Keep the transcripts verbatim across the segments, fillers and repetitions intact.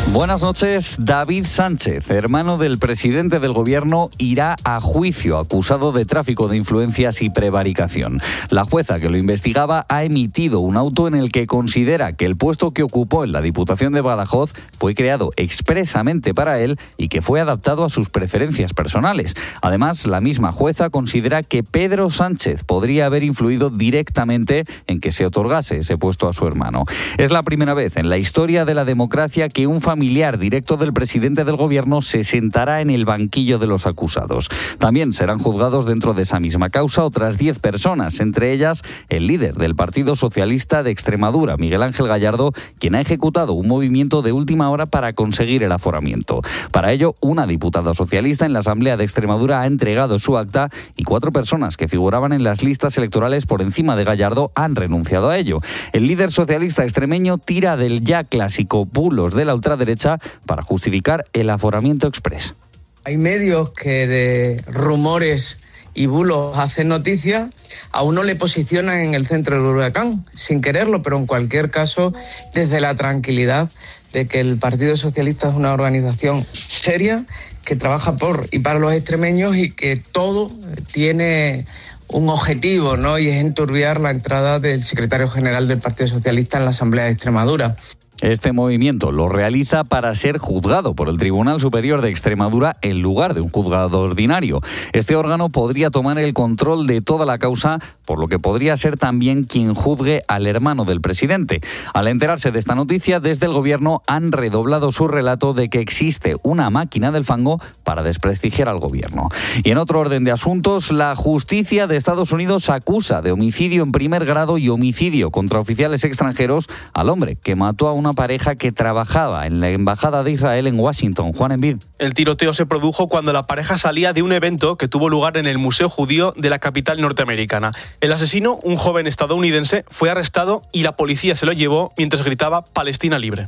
Buenas noches. David Sánchez, hermano del presidente del gobierno, irá a juicio acusado de tráfico de influencias y prevaricación. La jueza que lo investigaba ha emitido un auto en el que considera que el puesto que ocupó en la Diputación de Badajoz fue creado expresamente para él y que fue adaptado a sus preferencias personales. Además, la misma jueza considera que Pedro Sánchez podría haber influido directamente en que se otorgase ese puesto a su hermano. Es la primera vez en la historia de la democracia que un familiar familiar directo del presidente del gobierno se sentará en el banquillo de los acusados. También serán juzgados dentro de esa misma causa otras diez personas, entre ellas el líder del Partido Socialista de Extremadura, Miguel Ángel Gallardo, quien ha ejecutado un movimiento de última hora para conseguir el aforamiento. Para ello, una diputada socialista en la Asamblea de Extremadura ha entregado su acta y cuatro personas que figuraban en las listas electorales por encima de Gallardo han renunciado a ello. El líder socialista extremeño tira del ya clásico bulos de la ultraderecha para justificar el aforamiento exprés. Hay medios que de rumores y bulos hacen noticia, a uno le posicionan en el centro del huracán, sin quererlo, pero en cualquier caso, desde la tranquilidad de que el Partido Socialista es una organización seria, que trabaja por y para los extremeños y que todo tiene un objetivo, ¿no? Y es enturbiar la entrada del secretario general del Partido Socialista en la Asamblea de Extremadura. Este movimiento lo realiza para ser juzgado por el Tribunal Superior de Extremadura en lugar de un juzgado ordinario. Este órgano podría tomar el control de toda la causa, por lo que podría ser también quien juzgue al hermano del presidente. Al enterarse de esta noticia, desde el gobierno han redoblado su relato de que existe una máquina del fango para desprestigiar al gobierno. Y en otro orden de asuntos, la justicia de Estados Unidos acusa de homicidio en primer grado y homicidio contra oficiales extranjeros al hombre que mató a una pareja que trabajaba en la Embajada de Israel en Washington. Juan Envid. El tiroteo se produjo cuando la pareja salía de un evento que tuvo lugar en el Museo Judío de la capital norteamericana. El asesino, un joven estadounidense, fue arrestado y la policía se lo llevó mientras gritaba Palestina libre.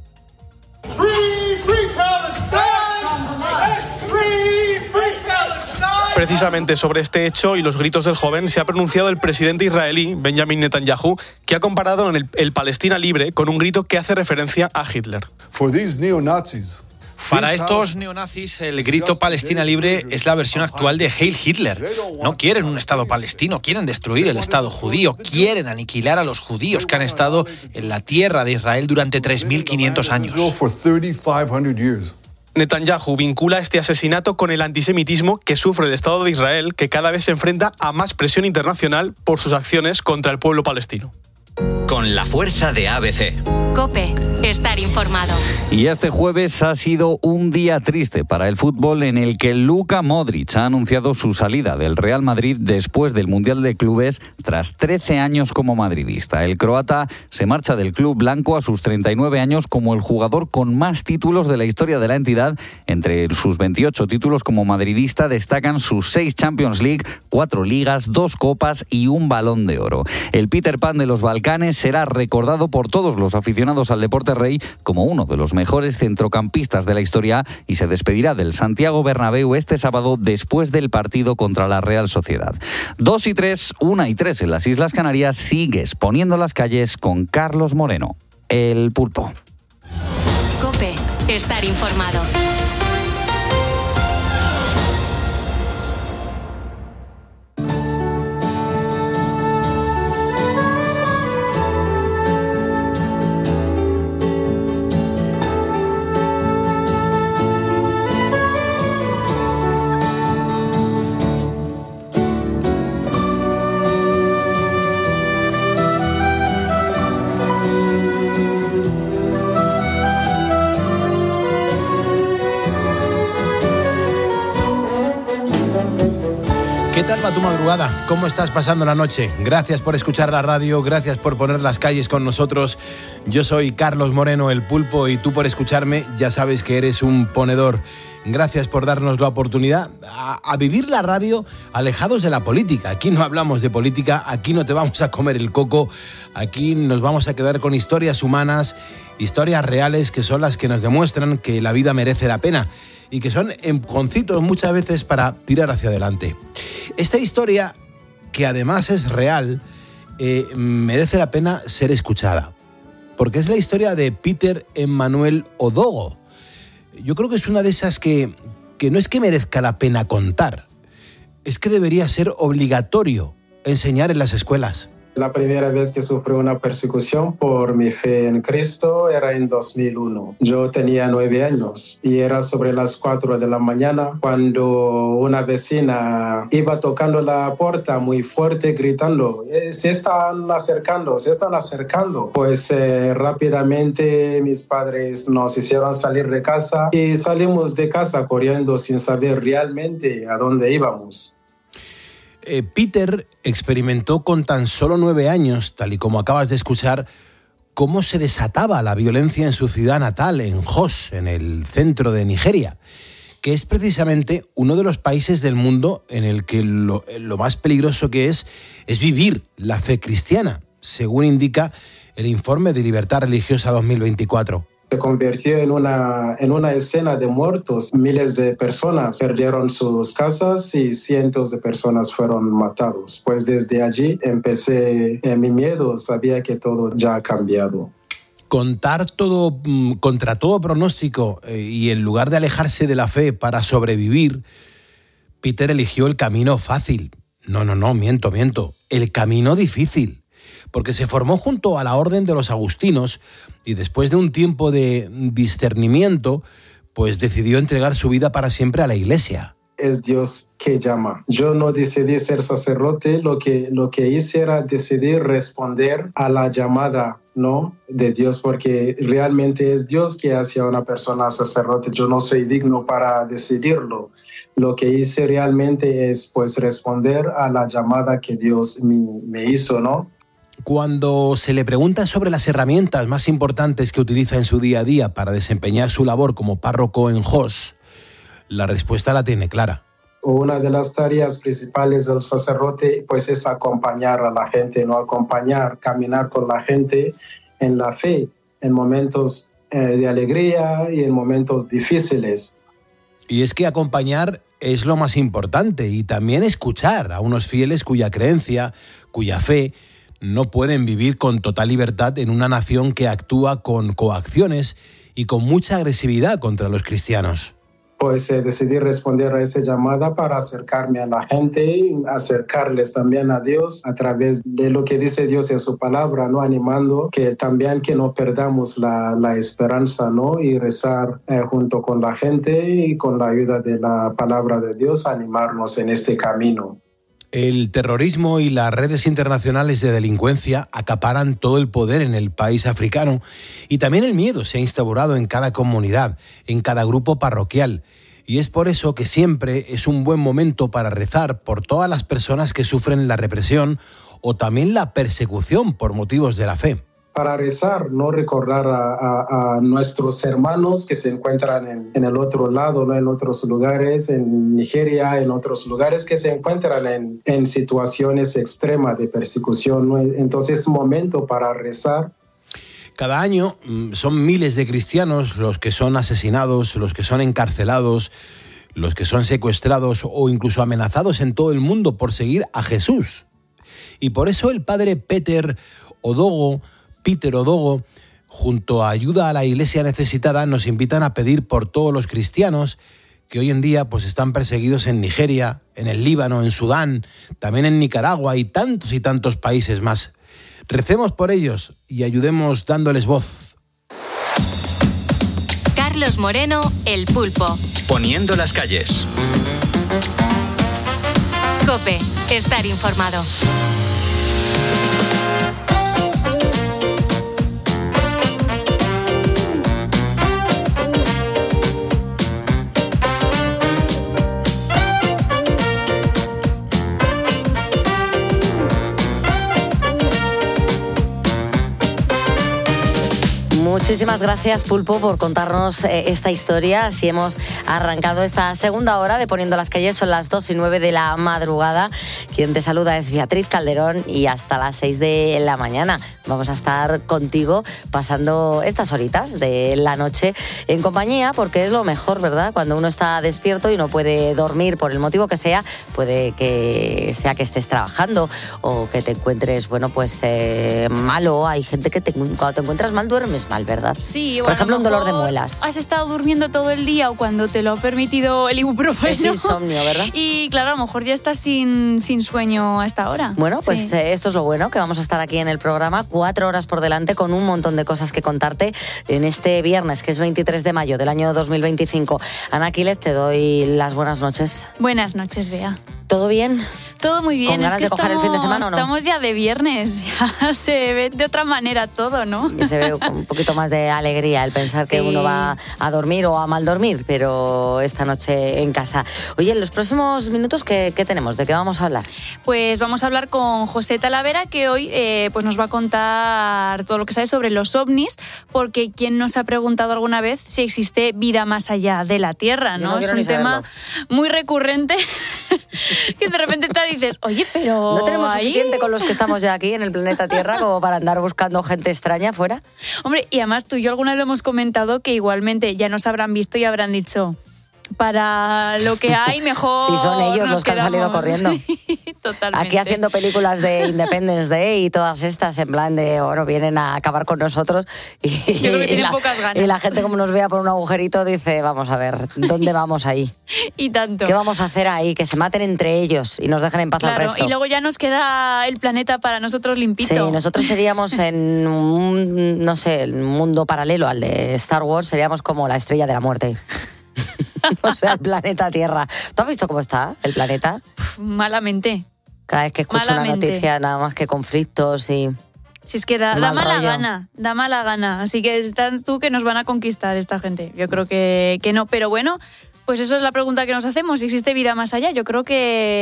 Precisamente sobre este hecho y los gritos del joven se ha pronunciado el presidente israelí, Benjamin Netanyahu, que ha comparado en el, el Palestina libre con un grito que hace referencia a Hitler. Para estos neonazis, el grito Palestina libre es la versión actual de Heil Hitler. No quieren un Estado palestino, quieren destruir el Estado judío, quieren aniquilar a los judíos que han estado en la tierra de Israel durante tres mil quinientos años. Netanyahu vincula este asesinato con el antisemitismo que sufre el Estado de Israel, que cada vez se enfrenta a más presión internacional por sus acciones contra el pueblo palestino. Con la fuerza de A B C. COPE. Estar informado. Y este jueves ha sido un día triste para el fútbol en el que Luka Modric ha anunciado su salida del Real Madrid después del Mundial de Clubes tras trece años como madridista. El croata se marcha del club blanco a sus treinta y nueve años como el jugador con más títulos de la historia de la entidad. Entre sus veintiocho títulos como madridista destacan sus seis Champions League, cuatro ligas, dos copas y un Balón de Oro. El Peter Pan de los Balcanes será recordado por todos los aficionados al deporte rey como uno de los mejores centrocampistas de la historia y se despedirá del Santiago Bernabéu este sábado después del partido contra la Real Sociedad. Dos y tres, una y tres en las Islas Canarias. Sigues poniendo las calles con Carlos Moreno, el Pulpo. COPE. Estar informado. ¿Qué tal va tu madrugada? ¿Cómo estás pasando la noche? Gracias por escuchar la radio, gracias por poner las calles con nosotros. Yo soy Carlos Moreno, el Pulpo, y tú por escucharme ya sabes que eres un ponedor. Gracias por darnos la oportunidad a, a vivir la radio alejados de la política. Aquí no hablamos de política, aquí no te vamos a comer el coco, aquí nos vamos a quedar con historias humanas, historias reales que son las que nos demuestran que la vida merece la pena y que son empujoncitos muchas veces para tirar hacia adelante. Esta historia, que además es real, eh, merece la pena ser escuchada. porque es la historia de Peter Emmanuel Odogo. Yo creo que es una de esas que, que no es que merezca la pena contar, es que debería ser obligatorio enseñar en las escuelas. La primera vez que sufrí una persecución por mi fe en Cristo era en dos mil uno. Yo tenía nueve años y era sobre las cuatro de la mañana cuando una vecina iba tocando la puerta muy fuerte gritando: eh, se están acercando, se están acercando. Pues eh, rápidamente mis padres nos hicieron salir de casa y salimos de casa corriendo sin saber realmente a dónde íbamos. Eh, Peter experimentó con tan solo nueve años, tal y como acabas de escuchar, cómo se desataba la violencia en su ciudad natal, en Jos, en el centro de Nigeria, que es precisamente uno de los países del mundo en el que lo, lo más peligroso que es es vivir la fe cristiana, según indica el informe de Libertad Religiosa dos mil veinticuatro. Se convirtió en una, en una escena de muertos. Miles de personas perdieron sus casas y cientos de personas fueron matados. Pues desde allí empecé en mi miedo, sabía que todo ya ha cambiado. Contar todo, contra todo pronóstico eh, y en lugar de alejarse de la fe para sobrevivir, Peter eligió el camino fácil. No, no, no, miento, miento. El camino difícil. Porque se formó junto a la Orden de los Agustinos y después de un tiempo de discernimiento, pues decidió entregar su vida para siempre a la Iglesia. Es Dios que llama. Yo no decidí ser sacerdote, lo que, lo que hice era decidir responder a la llamada, ¿no?, de Dios, porque realmente es Dios que hace a una persona sacerdote. Yo no soy digno para decidirlo. Lo que hice realmente es pues responder a la llamada que Dios me, me hizo, ¿no? Cuando se le pregunta sobre las herramientas más importantes que utiliza en su día a día para desempeñar su labor como párroco en Jos, la respuesta la tiene clara. Una de las tareas principales del sacerdote pues es acompañar a la gente, no acompañar, caminar con la gente en la fe, en momentos eh, de alegría y en momentos difíciles. Y es que acompañar es lo más importante y también escuchar a unos fieles cuya creencia, cuya fe, no pueden vivir con total libertad en una nación que actúa con coacciones y con mucha agresividad contra los cristianos. Pues eh, decidí responder a esa llamada para acercarme a la gente y acercarles también a Dios a través de lo que dice Dios en su palabra, ¿no? Animando que también que no perdamos la, la esperanza, ¿no? Y rezar eh, junto con la gente y con la ayuda de la palabra de Dios, animarnos en este camino. El terrorismo y las redes internacionales de delincuencia acaparan todo el poder en el país africano y también el miedo se ha instaurado en cada comunidad, en cada grupo parroquial. Y es por eso que siempre es un buen momento para rezar por todas las personas que sufren la represión o también la persecución por motivos de la fe. Para rezar, no recordar a, a, a nuestros hermanos que se encuentran en, en el otro lado, ¿no? En otros lugares, en Nigeria, en otros lugares que se encuentran en, en situaciones extremas de persecución, ¿no? Entonces es momento para rezar. Cada año son miles de cristianos los que son asesinados, los que son encarcelados, los que son secuestrados o incluso amenazados en todo el mundo por seguir a Jesús. Y por eso el padre Peter Odogo, Peter Odogo, junto a Ayuda a la Iglesia Necesitada, nos invitan a pedir por todos los cristianos que hoy en día pues, están perseguidos en Nigeria, en el Líbano, en Sudán, también en Nicaragua y tantos y tantos países más. Recemos por ellos y ayudemos dándoles voz. Carlos Moreno, El Pulpo. Poniendo las calles. COPE, estar informado. Muy Muchísimas gracias, Pulpo, por contarnos eh, esta historia. Así hemos arrancado esta segunda hora de Poniendo las Calles. Son las dos y nueve de la madrugada. Quien te saluda es Beatriz Calderón y hasta las seis de la mañana vamos a estar contigo pasando estas horitas de la noche en compañía, porque es lo mejor, ¿verdad? Cuando uno está despierto y no puede dormir por el motivo que sea, puede que sea que estés trabajando o que te encuentres, bueno, pues eh, malo. Hay gente que te, cuando te encuentras mal duermes mal, ¿verdad? Sí, por ejemplo, un dolor de muelas. Has estado durmiendo todo el día o cuando te lo ha permitido el ibuprofeno. Es insomnio, ¿verdad? Y claro, a lo mejor ya estás sin, sin sueño a esta hora. Bueno, pues sí. eh, esto es lo bueno, que vamos a estar aquí en el programa, cuatro horas por delante con un montón de cosas que contarte en este viernes, que es veintitrés de mayo del año dos mil veinticinco. Ana Quiles, te doy las buenas noches. Buenas noches, Bea. ¿Todo bien? Todo muy bien. ¿Con ganas es que de coger estamos, el fin de semana o no? Estamos ya de viernes, ya se ve de otra manera todo, ¿no? Y se ve un poquito más de alegría el pensar Sí. que uno va a dormir o a mal dormir, pero esta noche en casa. Oye, en los próximos minutos, ¿qué, qué tenemos? ¿De qué vamos a hablar? Pues vamos a hablar con José Talavera, que hoy eh, pues nos va a contar todo lo que sabe sobre los ovnis, porque ¿quién nos ha preguntado alguna vez si existe vida más allá de la Tierra? Yo ¿no? no Es quiero un ni tema saberlo. muy recurrente que de repente te dices, oye, pero ¿No tenemos ahí... suficiente con los que estamos ya aquí en el planeta Tierra como para andar buscando gente extraña fuera? Hombre, y además tú y yo alguna vez lo hemos comentado que igualmente ya nos habrán visto y habrán dicho, para lo que hay mejor Sí, son ellos nos los que han salido quedamos. corriendo. Sí, totalmente. Aquí haciendo películas de Independence Day y todas estas, en plan de, bueno, vienen a acabar con nosotros. Y, Yo creo que y tienen la, pocas ganas. y la gente, como nos vea por un agujerito, dice, vamos a ver, ¿dónde vamos ahí? Y tanto. ¿Qué vamos a hacer ahí? Que se maten entre ellos y nos dejen en paz al Claro, resto. y luego ya nos queda el planeta para nosotros limpito. Sí, nosotros seríamos en un, no sé, un mundo paralelo al de Star Wars, seríamos como la estrella de la muerte. O sea, el planeta Tierra. ¿Tú has visto cómo está el planeta? Uf, malamente. Cada vez que escucho Malamente. una noticia, nada más que conflictos y... Si es que da, da Mal mala rollo. gana, da mala gana. Así que estás tú que nos van a conquistar esta gente. Yo creo que, que no. Pero bueno, pues eso es la pregunta que nos hacemos. Si existe vida más allá, yo creo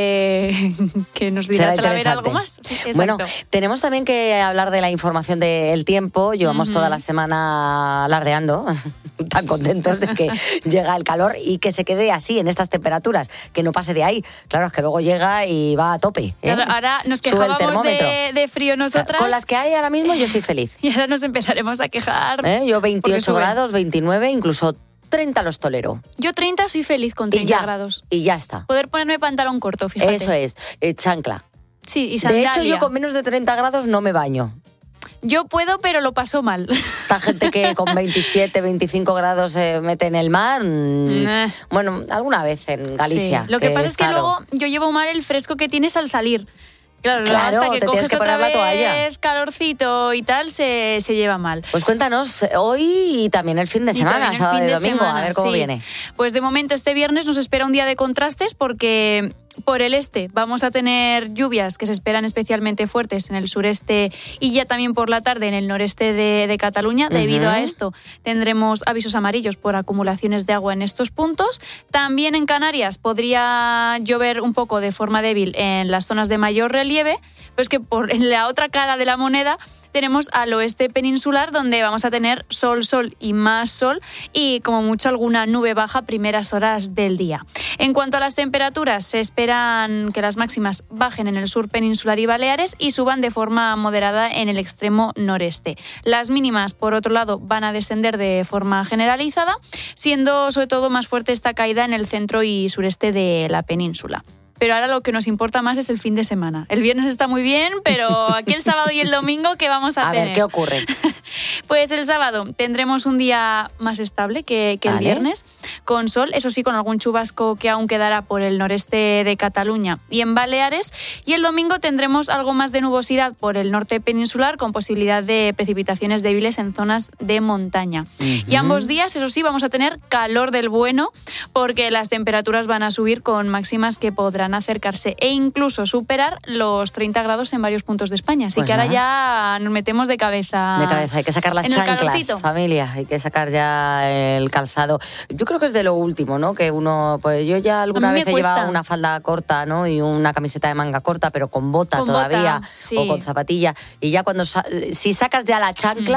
que, que nos dirá Será Talavera interesante. algo más. Sí, exacto. Bueno, tenemos también que hablar de la información del tiempo. Llevamos Ujú. toda la semana alardeando, tan contentos de que llega el calor y que se quede así, en estas temperaturas, que no pase de ahí. Claro, es que luego llega y va a tope. ¿eh? Ahora, ahora nos Sube el quejábamos termómetro. de, de frío nosotras. Con las que hay ahora mismo yo soy feliz. Y ahora nos empezaremos a quejar. ¿eh? Yo porque veintiocho suben. grados, veintinueve, incluso treinta los tolero. Yo treinta soy feliz con Y treinta ya, grados. y ya está. Poder ponerme pantalón corto, fíjate. Eso es, eh, chancla. Sí, y De sandalia. hecho, yo con menos de treinta grados no me baño. Yo puedo, pero lo paso mal. Esta gente que con veintisiete, veinticinco grados se mete en el mar. mm, Nah. Bueno, alguna vez en Galicia. Sí. Lo que, pasa es que claro, luego yo llevo mal el fresco que tienes al salir. Claro, Claro, hasta que te tienes coges que otra poner la toalla. vez calorcito y tal, se, se lleva mal. Pues cuéntanos hoy y también el fin de Y semana, también el sábado fin y de domingo, semana, a ver cómo sí. viene. Pues de momento este viernes nos espera un día de contrastes porque por el este vamos a tener lluvias que se esperan especialmente fuertes en el sureste y ya también por la tarde en el noreste de, de Cataluña. Debido Ujú. a esto tendremos avisos amarillos por acumulaciones de agua en estos puntos. También en Canarias podría llover un poco de forma débil en las zonas de mayor relieve, pero es que por en la otra cara de la moneda tenemos al oeste peninsular, donde vamos a tener sol, sol y más sol y como mucho alguna nube baja primeras horas del día. En cuanto a las temperaturas, se esperan que las máximas bajen en el sur peninsular y Baleares y suban de forma moderada en el extremo noreste. Las mínimas, por otro lado, van a descender de forma generalizada, siendo sobre todo más fuerte esta caída en el centro y sureste de la península. Pero ahora lo que nos importa más es el fin de semana. El viernes está muy bien, pero aquí el sábado y el domingo, ¿qué vamos a, A tener? ver, ¿qué ocurre? Pues el sábado tendremos un día más estable que, que el Vale. viernes, con sol, eso sí, con algún chubasco que aún quedará por el noreste de Cataluña y en Baleares. Y el domingo tendremos algo más de nubosidad por el norte peninsular, con posibilidad de precipitaciones débiles en zonas de montaña. Y ambos días, eso sí, vamos a tener calor del bueno, porque las temperaturas van a subir con máximas que podrán acercarse e incluso superar los treinta grados en varios puntos de España. Así Pues que ahora nada. ya nos metemos de cabeza. De cabeza, hay que sacar las en el chanclas, calorcito. familia, hay que sacar ya el calzado. Yo creo que es de lo último, ¿no? Que uno, pues yo ya alguna A mí me vez he llevado cuesta. una falda corta, ¿no? Y una camiseta de manga corta, pero con bota Con todavía, bota, sí. o con zapatilla. Y ya cuando, sa- si sacas ya la chancla,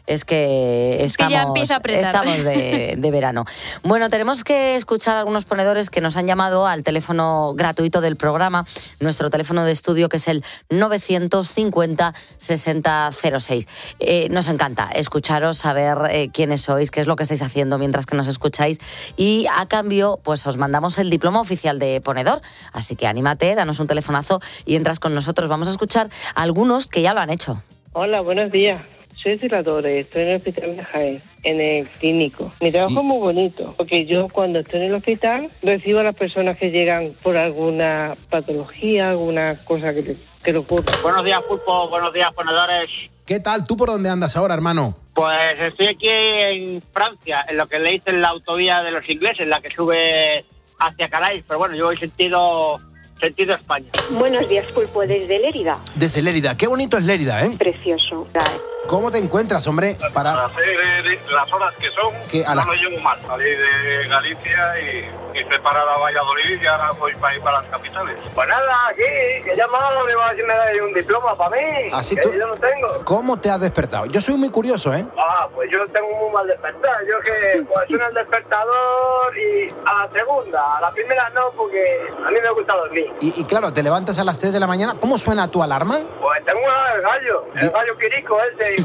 es que estamos, que ya empieza a apretar. estamos de, de verano. Bueno, tenemos que escuchar a algunos ponedores que nos han llamado al teléfono gratuito del programa, nuestro teléfono de estudio, que es el novecientos cincuenta sesenta cero seis. Eh, nos encanta escucharos, saber eh, quiénes sois, qué es lo que estáis haciendo mientras que nos escucháis, y a cambio pues os mandamos el diploma oficial de ponedor. Así que anímate, danos un telefonazo y entras con nosotros. Vamos a escuchar a algunos que ya lo han hecho. Hola, buenos días. Soy celadora y estoy en el hospital de Jaén, en el clínico. Mi trabajo es muy bonito, porque yo cuando estoy en el hospital recibo a las personas que llegan por alguna patología, alguna cosa que, le, que le ocurre. Buenos días, Pulpo. Buenos días, ponedores. ¿Qué tal? ¿Tú por dónde andas ahora, hermano? Pues estoy aquí en Francia, en lo que le dicen la autovía de los ingleses, la que sube hacia Calais, pero bueno, yo voy sentido... sentido España. Buenos días, Pulpo, desde Lérida. Desde Lérida. Qué bonito es Lérida, ¿eh? Precioso. ¿Cómo te encuentras, hombre? Para, para hacer las horas que son, que a no la... lo llevo mal. Salí de Galicia y, y fui para Valladolid y ahora voy para ir para las capitales. Pues nada, aquí, que he llamado, le va a decir me da un diploma para mí. Así que tú... yo no tengo. ¿Cómo te has despertado? Yo soy muy curioso, ¿eh? Ah, pues yo tengo muy mal despertar. Yo que pues suena el despertador y a la segunda, a la primera no, porque a mí me gusta dormir. Y, y claro, te levantas a las tres de la mañana. ¿Cómo suena tu alarma? Pues tengo una del gallo, el gallo quirico ese.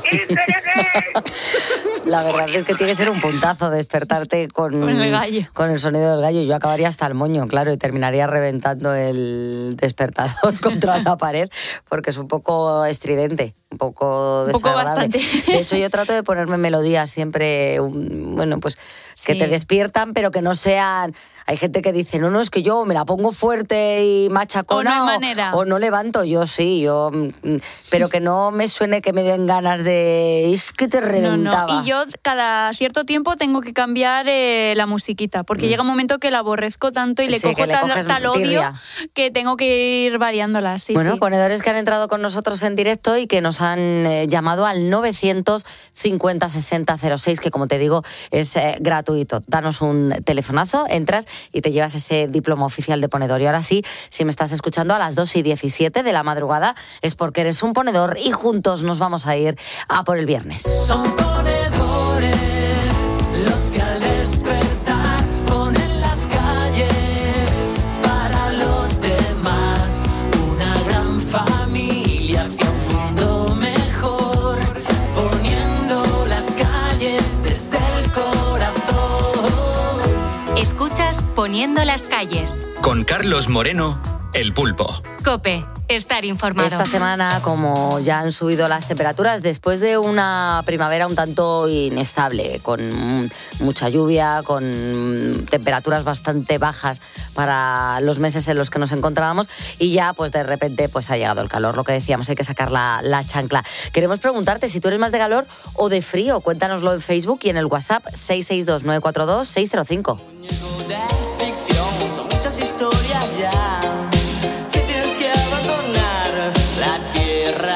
La verdad es que tiene que ser un puntazo despertarte con, con, el gallo. con el sonido del gallo. Yo acabaría hasta el moño, claro, y terminaría reventando el despertador contra la pared, porque es un poco estridente, un poco desagradable. Un poco bastante. De hecho, yo trato de ponerme melodías siempre, un, bueno, pues que sí. te despiertan, pero que no sean... Hay gente que dice, no, no, es que yo me la pongo fuerte y machacona. O no hay manera. O, o no levanto, yo sí, yo... Pero que no me suene que me den ganas de... Es que te reventaba. No, no. Y yo cada cierto tiempo tengo que cambiar eh, la musiquita, porque mm. llega un momento que la aborrezco tanto y le sí, cojo le tal, tal odio que tengo que ir variándola. Sí, bueno, sí. ponedores que han entrado con nosotros en directo y que nos han eh, llamado al novecientos cincuenta sesenta cero seis, que como te digo es eh, gratuito. Danos un telefonazo, entras y te llevas ese diploma oficial de ponedor. Y ahora sí, si me estás escuchando a las dos y diecisiete de la madrugada, es porque eres un ponedor y juntos nos vamos a ir a por el viernes. Son ponedores los que al despertar ponen las calles para los demás. Una gran familia hacia un mundo mejor, poniendo las calles desde el corazón. Escuchas Poniendo las calles. Con Carlos Moreno, El Pulpo. COPE. Estar informado. Esta semana, como ya han subido las temperaturas, después de una primavera un tanto inestable, con mucha lluvia, con temperaturas bastante bajas para los meses en los que nos encontrábamos, y ya pues de repente pues ha llegado el calor, lo que decíamos, hay que sacar la, la chancla. Queremos preguntarte si tú eres más de calor o de frío. Cuéntanoslo en Facebook y en el WhatsApp seis seis dos nueve cuatro dos seis cero cinco. Son muchas historias ya. La tierra,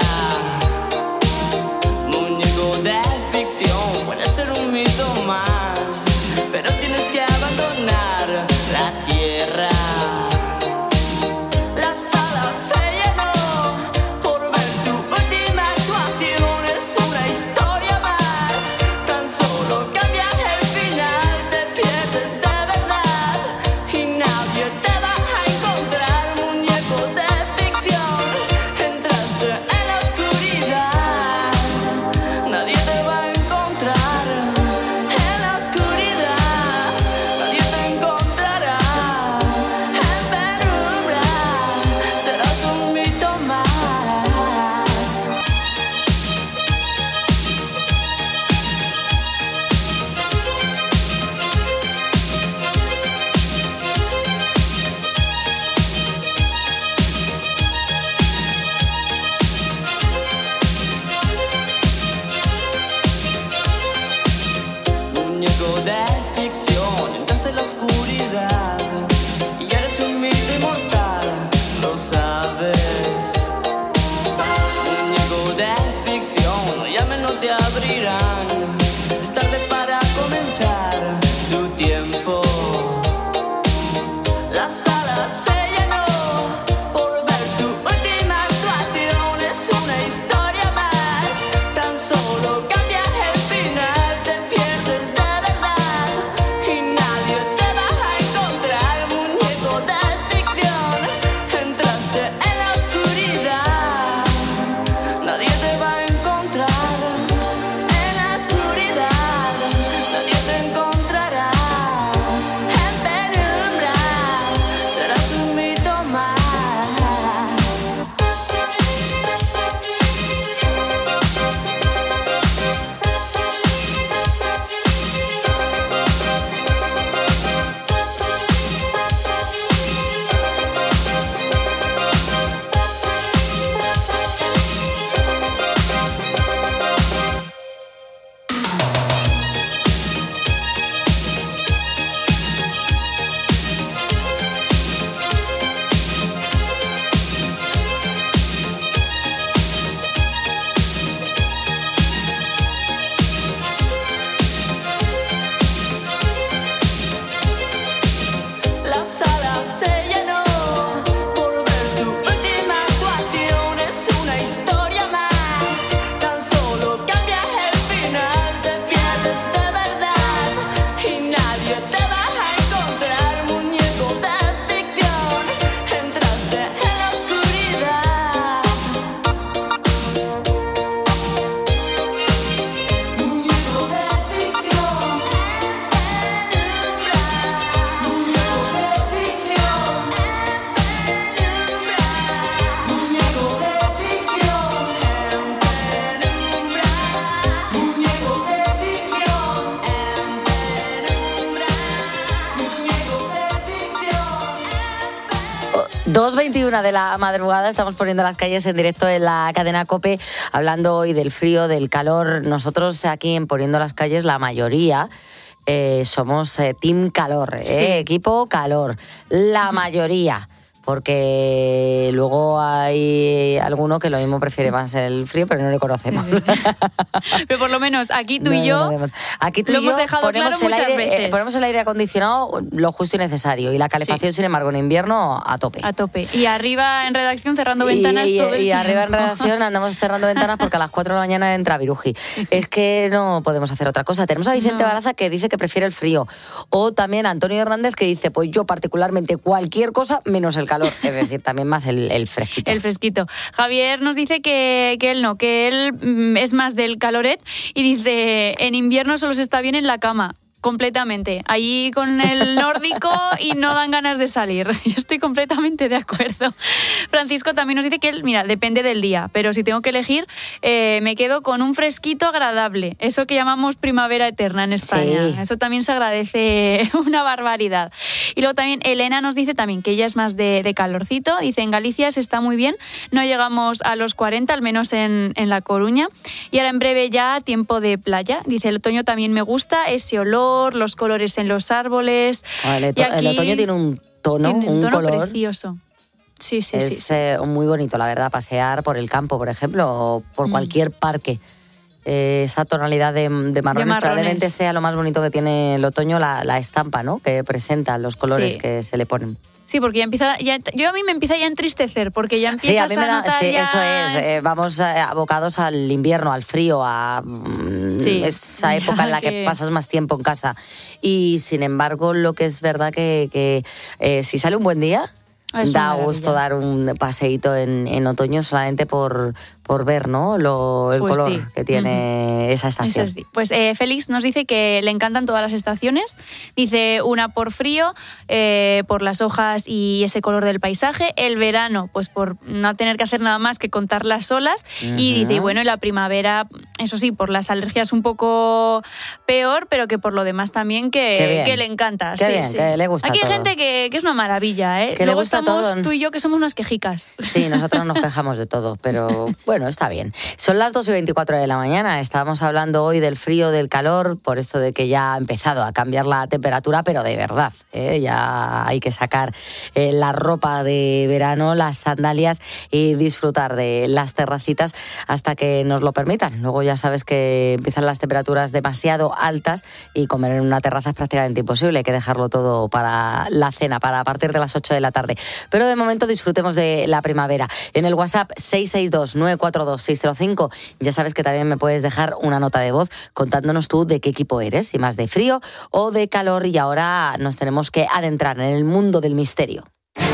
muñeco de ficción, puede ser un mito más, pero tienes que abandonar la tierra. La sala se llenó por ver tu última actuación, es una historia más, tan solo cambias el final, te pierdes de verdad y nadie te va a encontrar, muñeco de solo cambias el dos veintiuno de la madrugada, estamos poniendo las calles en directo en la cadena COPE, hablando hoy del frío, del calor. Nosotros aquí en Poniendo las Calles, la mayoría eh, somos eh, Team Calor, eh, Sí. equipo calor, la mayoría. Porque luego hay alguno que lo mismo prefiere más el frío, pero no le conocemos. Pero por lo menos aquí tú No, y yo no, no, no. Aquí tú lo y yo hemos dejado ponemos claro el muchas aire, veces. eh, ponemos el aire acondicionado lo justo y necesario. Y la calefacción, sin embargo, en invierno a tope. A tope. Y arriba en redacción cerrando ventanas y, y- todo el y tiempo. arriba en redacción andamos cerrando ventanas porque a las cuatro de la mañana entra Viruji. Es que no podemos hacer otra cosa. Tenemos a Vicente No. Baraza que dice que prefiere el frío. O también a Antonio Hernández que dice, pues yo particularmente cualquier cosa menos el calor. Es decir, también más el, el fresquito. El fresquito. Javier nos dice que, que él no, que él mm, es más del caloret y dice, en invierno solo se está bien en la cama. Completamente. Allí con el nórdico y no dan ganas de salir. Yo estoy completamente de acuerdo. Francisco también nos dice que él, mira, depende del día, pero si tengo que elegir, eh, me quedo con un fresquito agradable. Eso que llamamos primavera eterna en España. Sí. Eso también se agradece una barbaridad. Y luego también Elena nos dice también que ella es más de, de calorcito. Dice, en Galicia se está muy bien. No llegamos a los cuarenta, al menos en, en La Coruña. Y ahora en breve ya tiempo de playa. Dice, el otoño también me gusta, ese olor, los colores en los árboles. Ah, el, Y eto- el aquí otoño tiene un tono, tiene un tono color. precioso. Sí, sí, sí. Es eh, muy bonito, la verdad, pasear por el campo, por ejemplo, o por Mm. cualquier parque. Eh, esa tonalidad de, de, marrones, marrones. probablemente sea lo más bonito que tiene el otoño, la, la estampa, ¿no? Que presenta, los colores Sí. que se le ponen. Sí, porque ya empieza, ya, yo a mí me empieza ya a entristecer, porque ya Sí, a empiezas mí me a da, notar sí, ya eso es. eh, vamos eh, abocados al invierno, al frío, a mm, Sí. esa época en la que Que- pasas más tiempo en casa. Y sin embargo, lo que es verdad que, que eh, si sale un buen día, Ah, es una da maravilla. gusto dar un paseíto en, en otoño solamente por, por ver, ¿no? Lo, el Pues color sí. que tiene esa Eso estación. es. Pues eh, Félix nos dice que le encantan todas las estaciones. Dice una por frío, eh, por las hojas y ese color del paisaje. El verano, pues por no tener que hacer nada más que contar las olas. Y Ujú. dice, bueno, y la primavera, eso sí, por las alergias un poco peor, pero que por lo demás también Qué que, bien. que le encanta. Qué Sí, bien, sí. que le gusta Aquí hay todo. gente que, que es una maravilla, ¿eh? Que le Luego gusta estamos todo. tú y yo que somos unas quejicas. Sí, nosotros nos quejamos de todo, pero bueno, está bien. Son las dos y veinticuatro de la mañana. Estábamos hablando hoy del frío, del calor, por esto de que ya ha empezado a cambiar la temperatura, pero de verdad, ¿eh? Ya hay que sacar eh, la ropa de verano, las sandalias y disfrutar de las terracitas hasta que nos lo permitan. Luego ya sabes que empiezan las temperaturas demasiado altas y comer en una terraza es prácticamente imposible. Hay que dejarlo todo para la cena, para a partir de las ocho de la tarde. Pero de momento disfrutemos de la primavera. En el WhatsApp seis seis dos, nueve cuatro dos, seis cero cinco ya sabes que también me puedes dejar una nota de voz contándonos tú de qué equipo eres, si más de frío o de calor. Y ahora nos tenemos que adentrar en el mundo del misterio.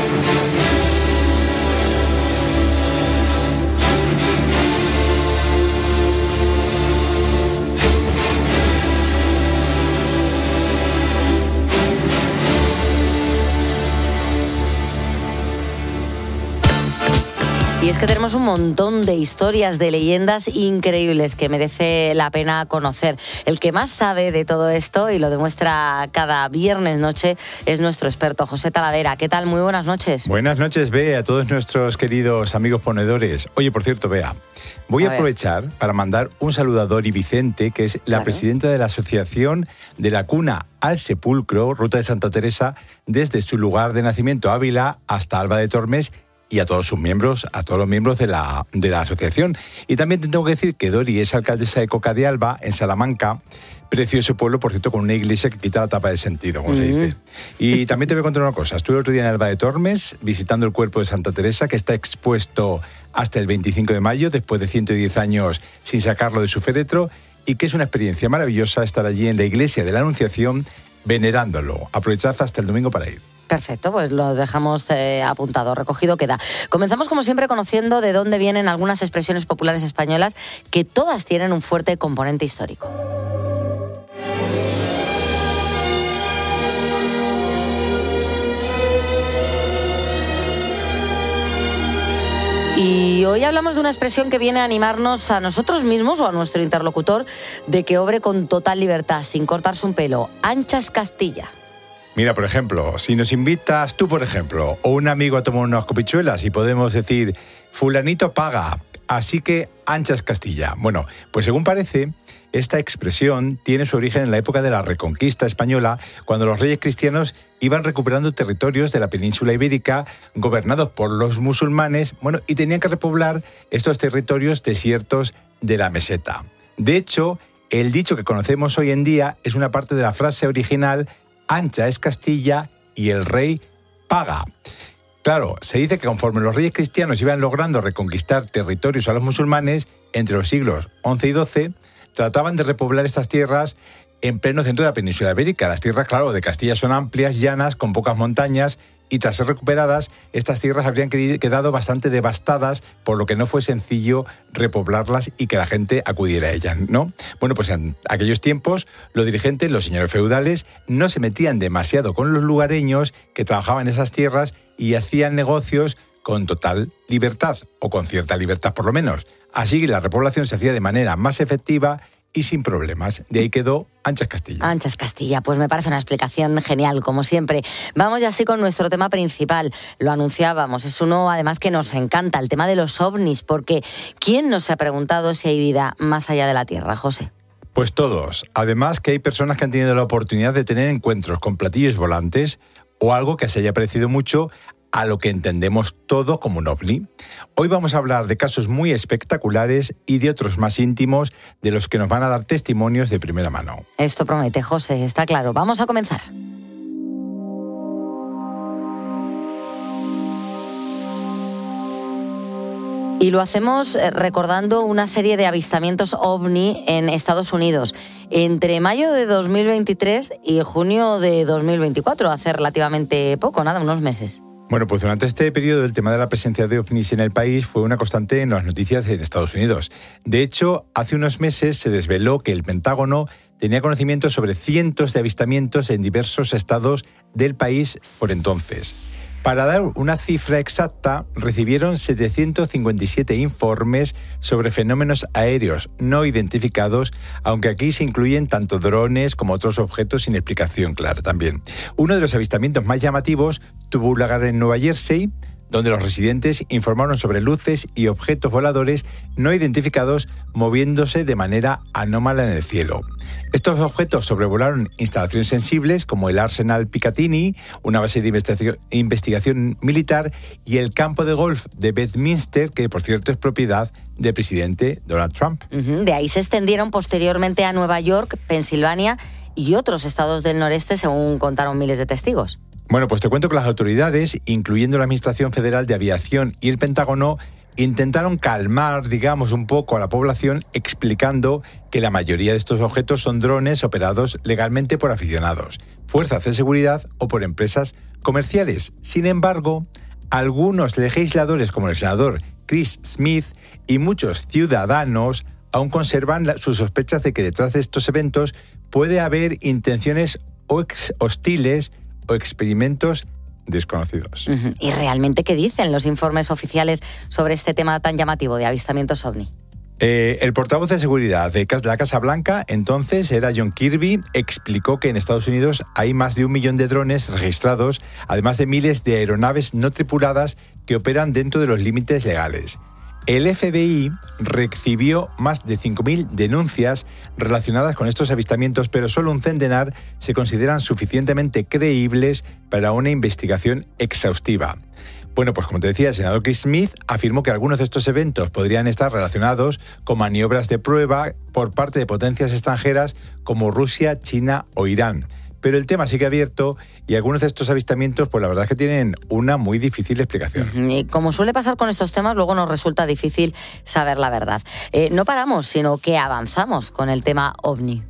Y es que tenemos un montón de historias, de leyendas increíbles que merece la pena conocer. El que más sabe de todo esto y lo demuestra cada viernes noche es nuestro experto, José Talavera. ¿Qué tal? Muy buenas noches. Buenas noches, Bea, a todos nuestros queridos amigos ponedores. Oye, por cierto, Bea, voy A a, ver. aprovechar para mandar un saludo a Dori Vicente, que es la Claro. presidenta de la Asociación de la Cuna al Sepulcro, Ruta de Santa Teresa, desde su lugar de nacimiento, Ávila, hasta Alba de Tormes, y a todos sus miembros, a todos los miembros de la, de la asociación. Y también te tengo que decir que Dori es alcaldesa de Coca de Alba, en Salamanca, precioso pueblo, por cierto, con una iglesia que quita la tapa de sentido, como se dice. Y también te voy a contar una cosa. Estuve el otro día en Alba de Tormes, visitando el cuerpo de Santa Teresa, que está expuesto hasta el veinticinco de mayo, después de ciento diez años sin sacarlo de su féretro, y que es una experiencia maravillosa estar allí en la iglesia de la Anunciación, venerándolo. Aprovechad hasta el domingo para ir. Perfecto, pues lo dejamos eh, apuntado, recogido queda. Comenzamos como siempre conociendo de dónde vienen algunas expresiones populares españolas que todas tienen un fuerte componente histórico. Y hoy hablamos de una expresión que viene a animarnos a nosotros mismos o a nuestro interlocutor de que obre con total libertad, sin cortarse un pelo. Anchas Castilla. Mira, por ejemplo, si nos invitas tú, por ejemplo, o un amigo a tomar unas copichuelas y podemos decir, fulanito paga, así que anchas Castilla. Bueno, pues según parece, esta expresión tiene su origen en la época de la Reconquista española, cuando los reyes cristianos iban recuperando territorios de la península ibérica gobernados por los musulmanes, bueno, y tenían que repoblar estos territorios desiertos de la meseta. De hecho, el dicho que conocemos hoy en día es una parte de la frase original ancha es Castilla y el rey paga. Claro, se dice que conforme los reyes cristianos iban logrando reconquistar territorios a los musulmanes, entre los siglos once y doce, trataban de repoblar estas tierras en pleno centro de la península ibérica. Las tierras, claro, de Castilla son amplias, llanas, con pocas montañas, y tras ser recuperadas, estas tierras habrían quedado bastante devastadas, por lo que no fue sencillo repoblarlas y que la gente acudiera a ellas, ¿no? Bueno, pues en aquellos tiempos, los dirigentes, los señores feudales, no se metían demasiado con los lugareños que trabajaban en esas tierras y hacían negocios con total libertad, o con cierta libertad por lo menos. Así que la repoblación se hacía de manera más efectiva y sin problemas. De ahí quedó Anchas Castilla. Anchas Castilla, pues me parece una explicación genial, como siempre. Vamos ya así con nuestro tema principal. Lo anunciábamos, es uno además que nos encanta, el tema de los ovnis, porque ¿quién nos ha preguntado si hay vida más allá de la Tierra, José? Pues todos. Además que hay personas que han tenido la oportunidad de tener encuentros con platillos volantes o algo que se haya parecido mucho a lo que entendemos todo como un ovni. Hoy vamos a hablar de casos muy espectaculares y de otros más íntimos de los que nos van a dar testimonios de primera mano. Esto promete, José, está claro. Vamos a comenzar. Y lo hacemos recordando una serie de avistamientos ovni en Estados Unidos entre mayo de dos mil veintitrés y junio de dos mil veinticuatro, hace relativamente poco, nada, unos meses. Bueno, pues durante este periodo el tema de la presencia de ovnis en el país fue una constante en las noticias en Estados Unidos. De hecho, hace unos meses se desveló que el Pentágono tenía conocimiento sobre cientos de avistamientos en diversos estados del país por entonces. Para dar una cifra exacta, recibieron setecientos cincuenta y siete informes sobre fenómenos aéreos no identificados, aunque aquí se incluyen tanto drones como otros objetos sin explicación clara también. Uno de los avistamientos más llamativos tuvo lugar en Nueva Jersey, donde los residentes informaron sobre luces y objetos voladores no identificados moviéndose de manera anómala en el cielo. Estos objetos sobrevolaron instalaciones sensibles como el Arsenal Picatinny, una base de investigación, investigación militar, y el campo de golf de Bedminster, que por cierto es propiedad del presidente Donald Trump. Uh-huh. De ahí se extendieron posteriormente a Nueva York, Pensilvania y otros estados del noreste, según contaron miles de testigos. Bueno, pues te cuento que las autoridades, incluyendo la Administración Federal de Aviación y el Pentágono, intentaron calmar, digamos, un poco a la población, explicando que la mayoría de estos objetos son drones operados legalmente por aficionados, fuerzas de seguridad o por empresas comerciales. Sin embargo, algunos legisladores, como el senador Chris Smith, y muchos ciudadanos aún conservan sus sospechas de que detrás de estos eventos puede haber intenciones hostiles o experimentos desconocidos. Uh-huh. ¿Y realmente qué dicen los informes oficiales sobre este tema tan llamativo de avistamientos ovni? Eh, el portavoz de seguridad de la Casa Blanca, entonces, era John Kirby, explicó que en Estados Unidos hay más de un millón de drones registrados, además de miles de aeronaves no tripuladas que operan dentro de los límites legales. El F B I recibió más de cinco mil denuncias relacionadas con estos avistamientos, pero solo un centenar se consideran suficientemente creíbles para una investigación exhaustiva. Bueno, pues como te decía, el senador Chris Smith afirmó que algunos de estos eventos podrían estar relacionados con maniobras de prueba por parte de potencias extranjeras como Rusia, China o Irán. Pero el tema sigue abierto y algunos de estos avistamientos, pues la verdad es que tienen una muy difícil explicación. Y como suele pasar con estos temas, luego nos resulta difícil saber la verdad. Eh, no paramos, sino que avanzamos con el tema ovni.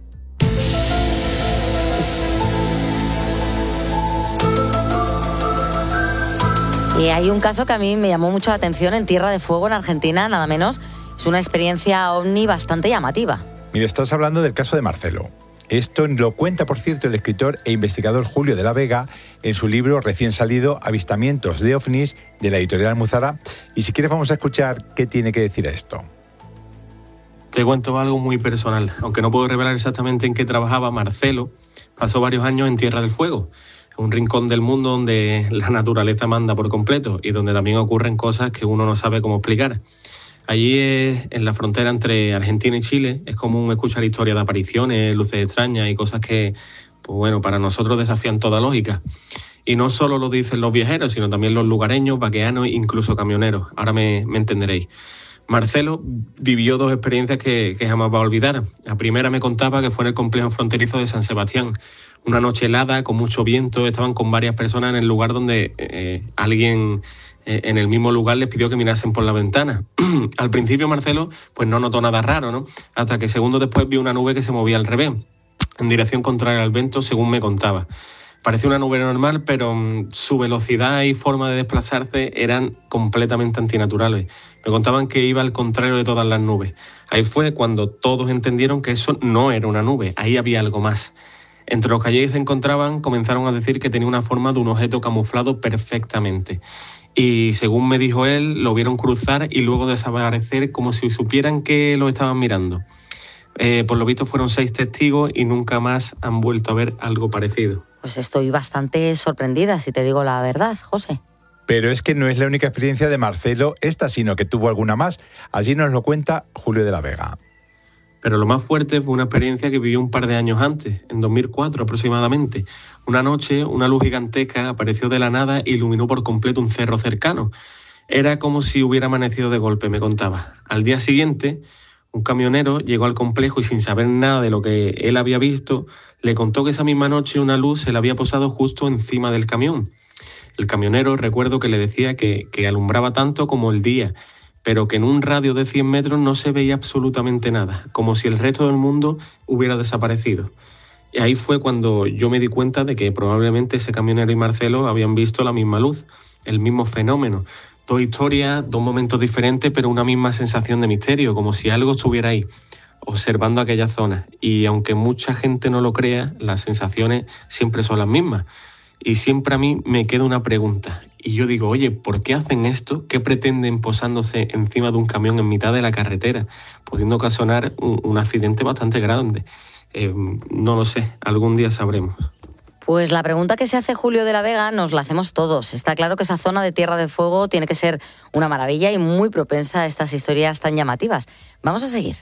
Y hay un caso que a mí me llamó mucho la atención en Tierra de Fuego, en Argentina, nada menos. Es una experiencia ovni bastante llamativa. Mira, estás hablando del caso de Marcelo. Esto lo cuenta, por cierto, el escritor e investigador Julio de la Vega en su libro recién salido Avistamientos de ovnis, de la editorial Almuzara. Y si quieres vamos a escuchar qué tiene que decir a esto. Te cuento algo muy personal. Aunque no puedo revelar exactamente en qué trabajaba, Marcelo pasó varios años en Tierra del Fuego, un rincón del mundo donde la naturaleza manda por completo y donde también ocurren cosas que uno no sabe cómo explicar. Allí, es, en la frontera entre Argentina y Chile, es común escuchar historias de apariciones, luces extrañas y cosas que, pues bueno, para nosotros desafían toda lógica. Y no solo lo dicen los viajeros, sino también los lugareños, vaqueanos e incluso camioneros. Ahora me, me entenderéis. Marcelo vivió dos experiencias que, que jamás va a olvidar. La primera me contaba que fue en el complejo fronterizo de San Sebastián. Una noche helada, con mucho viento, estaban con varias personas en el lugar donde eh, alguien eh, en el mismo lugar les pidió que mirasen por la ventana. Al principio Marcelo pues no notó nada raro, ¿no? Hasta que segundos después vio una nube que se movía al revés, en dirección contraria al viento, según me contaba. Parecía una nube normal, pero um, su velocidad y forma de desplazarse eran completamente antinaturales. Me contaban que iba al contrario de todas las nubes. Ahí fue cuando todos entendieron que eso no era una nube, ahí había algo más. Entre los que allí se encontraban, comenzaron a decir que tenía una forma de un objeto camuflado perfectamente. Y según me dijo él, lo vieron cruzar y luego desaparecer como si supieran que lo estaban mirando. Eh, por lo visto fueron seis testigos y nunca más han vuelto a ver algo parecido. Pues estoy bastante sorprendida, si te digo la verdad, José. Pero es que no es la única experiencia de Marcelo esta, sino que tuvo alguna más. Allí nos lo cuenta Julio de la Vega. Pero lo más fuerte fue una experiencia que vivió un par de años antes, en dos mil cuatro aproximadamente. Una noche, una luz gigantesca apareció de la nada e iluminó por completo un cerro cercano. Era como si hubiera amanecido de golpe, me contaba. Al día siguiente, un camionero llegó al complejo y sin saber nada de lo que él había visto, le contó que esa misma noche una luz se le había posado justo encima del camión. El camionero, recuerdo que le decía que, que alumbraba tanto como el día, pero que en un radio de cien metros no se veía absolutamente nada, como si el resto del mundo hubiera desaparecido. Y ahí fue cuando yo me di cuenta de que probablemente ese camionero y Marcelo habían visto la misma luz, el mismo fenómeno. Dos historias, dos momentos diferentes, pero una misma sensación de misterio, como si algo estuviera ahí, observando aquella zona. Y aunque mucha gente no lo crea, las sensaciones siempre son las mismas. Y siempre a mí me queda una pregunta. Y yo digo, oye, ¿por qué hacen esto? ¿Qué pretenden posándose encima de un camión en mitad de la carretera, pudiendo ocasionar un, un accidente bastante grande? Eh, no lo sé, algún día sabremos. Pues la pregunta que se hace Julio de la Vega nos la hacemos todos. Está claro que esa zona de Tierra de Fuego tiene que ser una maravilla y muy propensa a estas historias tan llamativas. Vamos a seguir.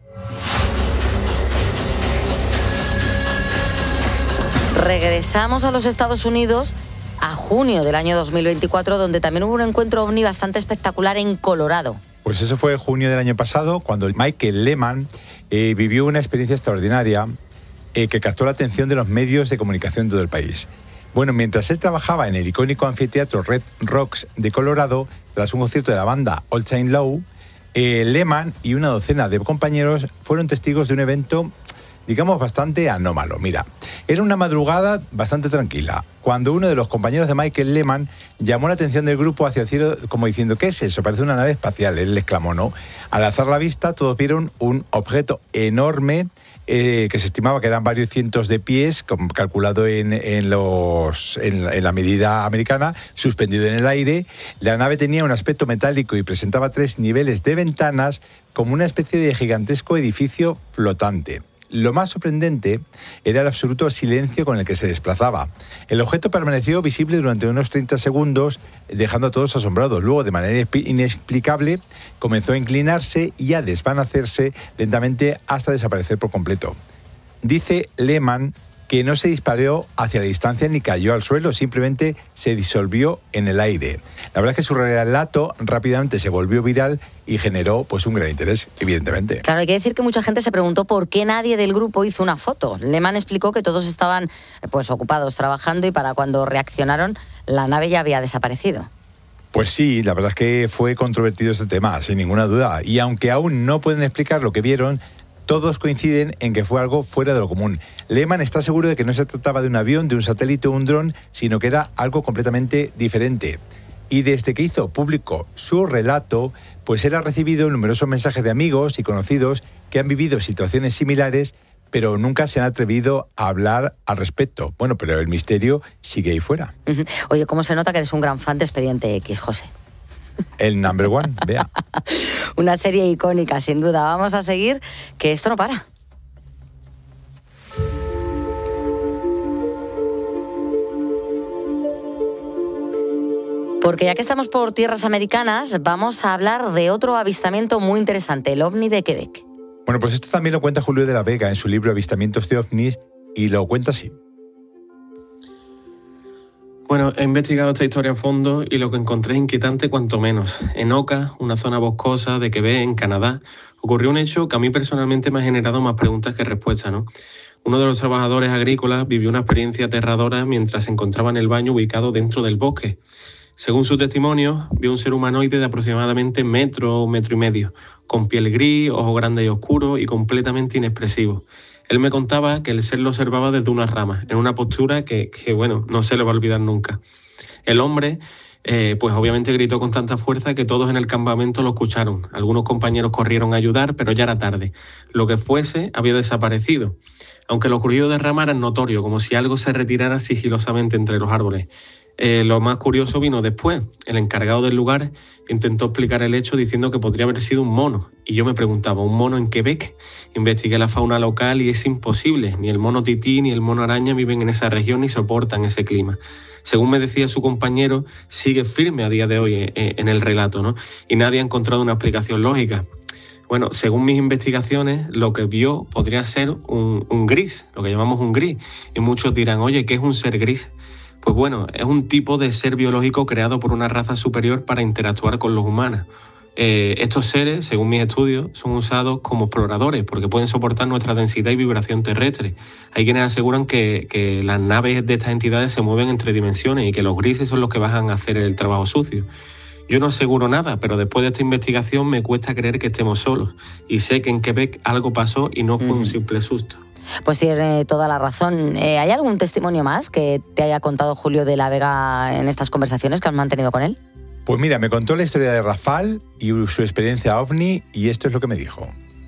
Regresamos a los Estados Unidos a junio del año dos mil veinticuatro, donde también hubo un encuentro ovni bastante espectacular en Colorado. Pues eso fue junio del año pasado, cuando Michael Lehman eh, vivió una experiencia extraordinaria eh, que captó la atención de los medios de comunicación de todo el país. Bueno, mientras él trabajaba en el icónico anfiteatro Red Rocks de Colorado, tras un concierto de la banda Old Time Low, eh, Lehman y una docena de compañeros fueron testigos de un evento, digamos, bastante anómalo. Mira, era una madrugada bastante tranquila, cuando uno de los compañeros de Michael Lehman llamó la atención del grupo hacia el cielo, como diciendo, ¿qué es eso? Parece una nave espacial. Él exclamó, ¿no? Al alzar la vista, todos vieron un objeto enorme, eh, que se estimaba que eran varios cientos de pies, como calculado en, en, los, en, en la medida americana, suspendido en el aire. La nave tenía un aspecto metálico y presentaba tres niveles de ventanas, como una especie de gigantesco edificio flotante. Lo más sorprendente era el absoluto silencio con el que se desplazaba. El objeto permaneció visible durante unos treinta segundos, dejando a todos asombrados. Luego, de manera inexplicable, comenzó a inclinarse y a desvanecerse lentamente hasta desaparecer por completo. Dice Lehman que no se disparó hacia la distancia ni cayó al suelo, simplemente se disolvió en el aire. La verdad es que su relato rápidamente se volvió viral y generó pues un gran interés, evidentemente. Claro, hay que decir que mucha gente se preguntó por qué nadie del grupo hizo una foto. Lehman explicó que todos estaban pues ocupados trabajando y para cuando reaccionaron la nave ya había desaparecido. Pues sí, la verdad es que fue controvertido este tema, sin ninguna duda. Y aunque aún no pueden explicar lo que vieron, todos coinciden en que fue algo fuera de lo común. Lehman está seguro de que no se trataba de un avión, de un satélite o un dron, sino que era algo completamente diferente. Y desde que hizo público su relato, pues él ha recibido numerosos mensajes de amigos y conocidos que han vivido situaciones similares, pero nunca se han atrevido a hablar al respecto. Bueno, pero el misterio sigue ahí fuera. Oye, ¿cómo se nota que eres un gran fan de Expediente X, José? El number one, vea. Una serie icónica, sin duda. Vamos a seguir, que esto no para. Porque ya que estamos por tierras americanas, vamos a hablar de otro avistamiento muy interesante, el ovni de Quebec. Bueno, pues esto también lo cuenta Julio de la Vega en su libro Avistamientos de ovnis, y lo cuenta así. Bueno, he investigado esta historia a fondo y lo que encontré es inquietante cuanto menos. En Oka, una zona boscosa de Quebec, en Canadá, ocurrió un hecho que a mí personalmente me ha generado más preguntas que respuestas, ¿no? Uno de los trabajadores agrícolas vivió una experiencia aterradora mientras se encontraba en el baño ubicado dentro del bosque. Según su testimonio, vio un ser humanoide de aproximadamente metro o metro y medio, con piel gris, ojos grandes y oscuros y completamente inexpresivo. Él me contaba que el ser lo observaba desde unas ramas, en una postura que, que bueno, no se le va a olvidar nunca. El hombre, eh, pues obviamente gritó con tanta fuerza que todos en el campamento lo escucharon. Algunos compañeros corrieron a ayudar, pero ya era tarde. Lo que fuese había desaparecido. Aunque lo ocurrido de rama era notorio, como si algo se retirara sigilosamente entre los árboles. Eh, lo más curioso vino después. El encargado del lugar intentó explicar el hecho diciendo que podría haber sido un mono. Y yo me preguntaba, ¿un mono en Quebec? Investigué la fauna local y es imposible. Ni el mono tití ni el mono araña viven en esa región ni soportan ese clima. Según me decía su compañero, sigue firme a día de hoy eh, en el relato, ¿no? Y nadie ha encontrado una explicación lógica. Bueno, según mis investigaciones, lo que vio podría ser un, un gris, lo que llamamos un gris. Y muchos dirán, oye, ¿qué es un ser gris? Pues bueno, es un tipo de ser biológico creado por una raza superior para interactuar con los humanos. Eh, estos seres, según mis estudios, son usados como exploradores porque pueden soportar nuestra densidad y vibración terrestre. Hay quienes aseguran que, que las naves de estas entidades se mueven entre dimensiones y que los grises son los que van a hacer el trabajo sucio. Yo no aseguro nada, pero después de esta investigación me cuesta creer que estemos solos. Y sé que en Quebec algo pasó y no fue mm. un simple susto. Pues tiene toda la razón. Eh, ¿Hay algún testimonio más que te haya contado Julio de la Vega en estas conversaciones que has mantenido con él? Pues mira, me contó la historia de Rafal y su experiencia ovni, y esto es lo que me dijo.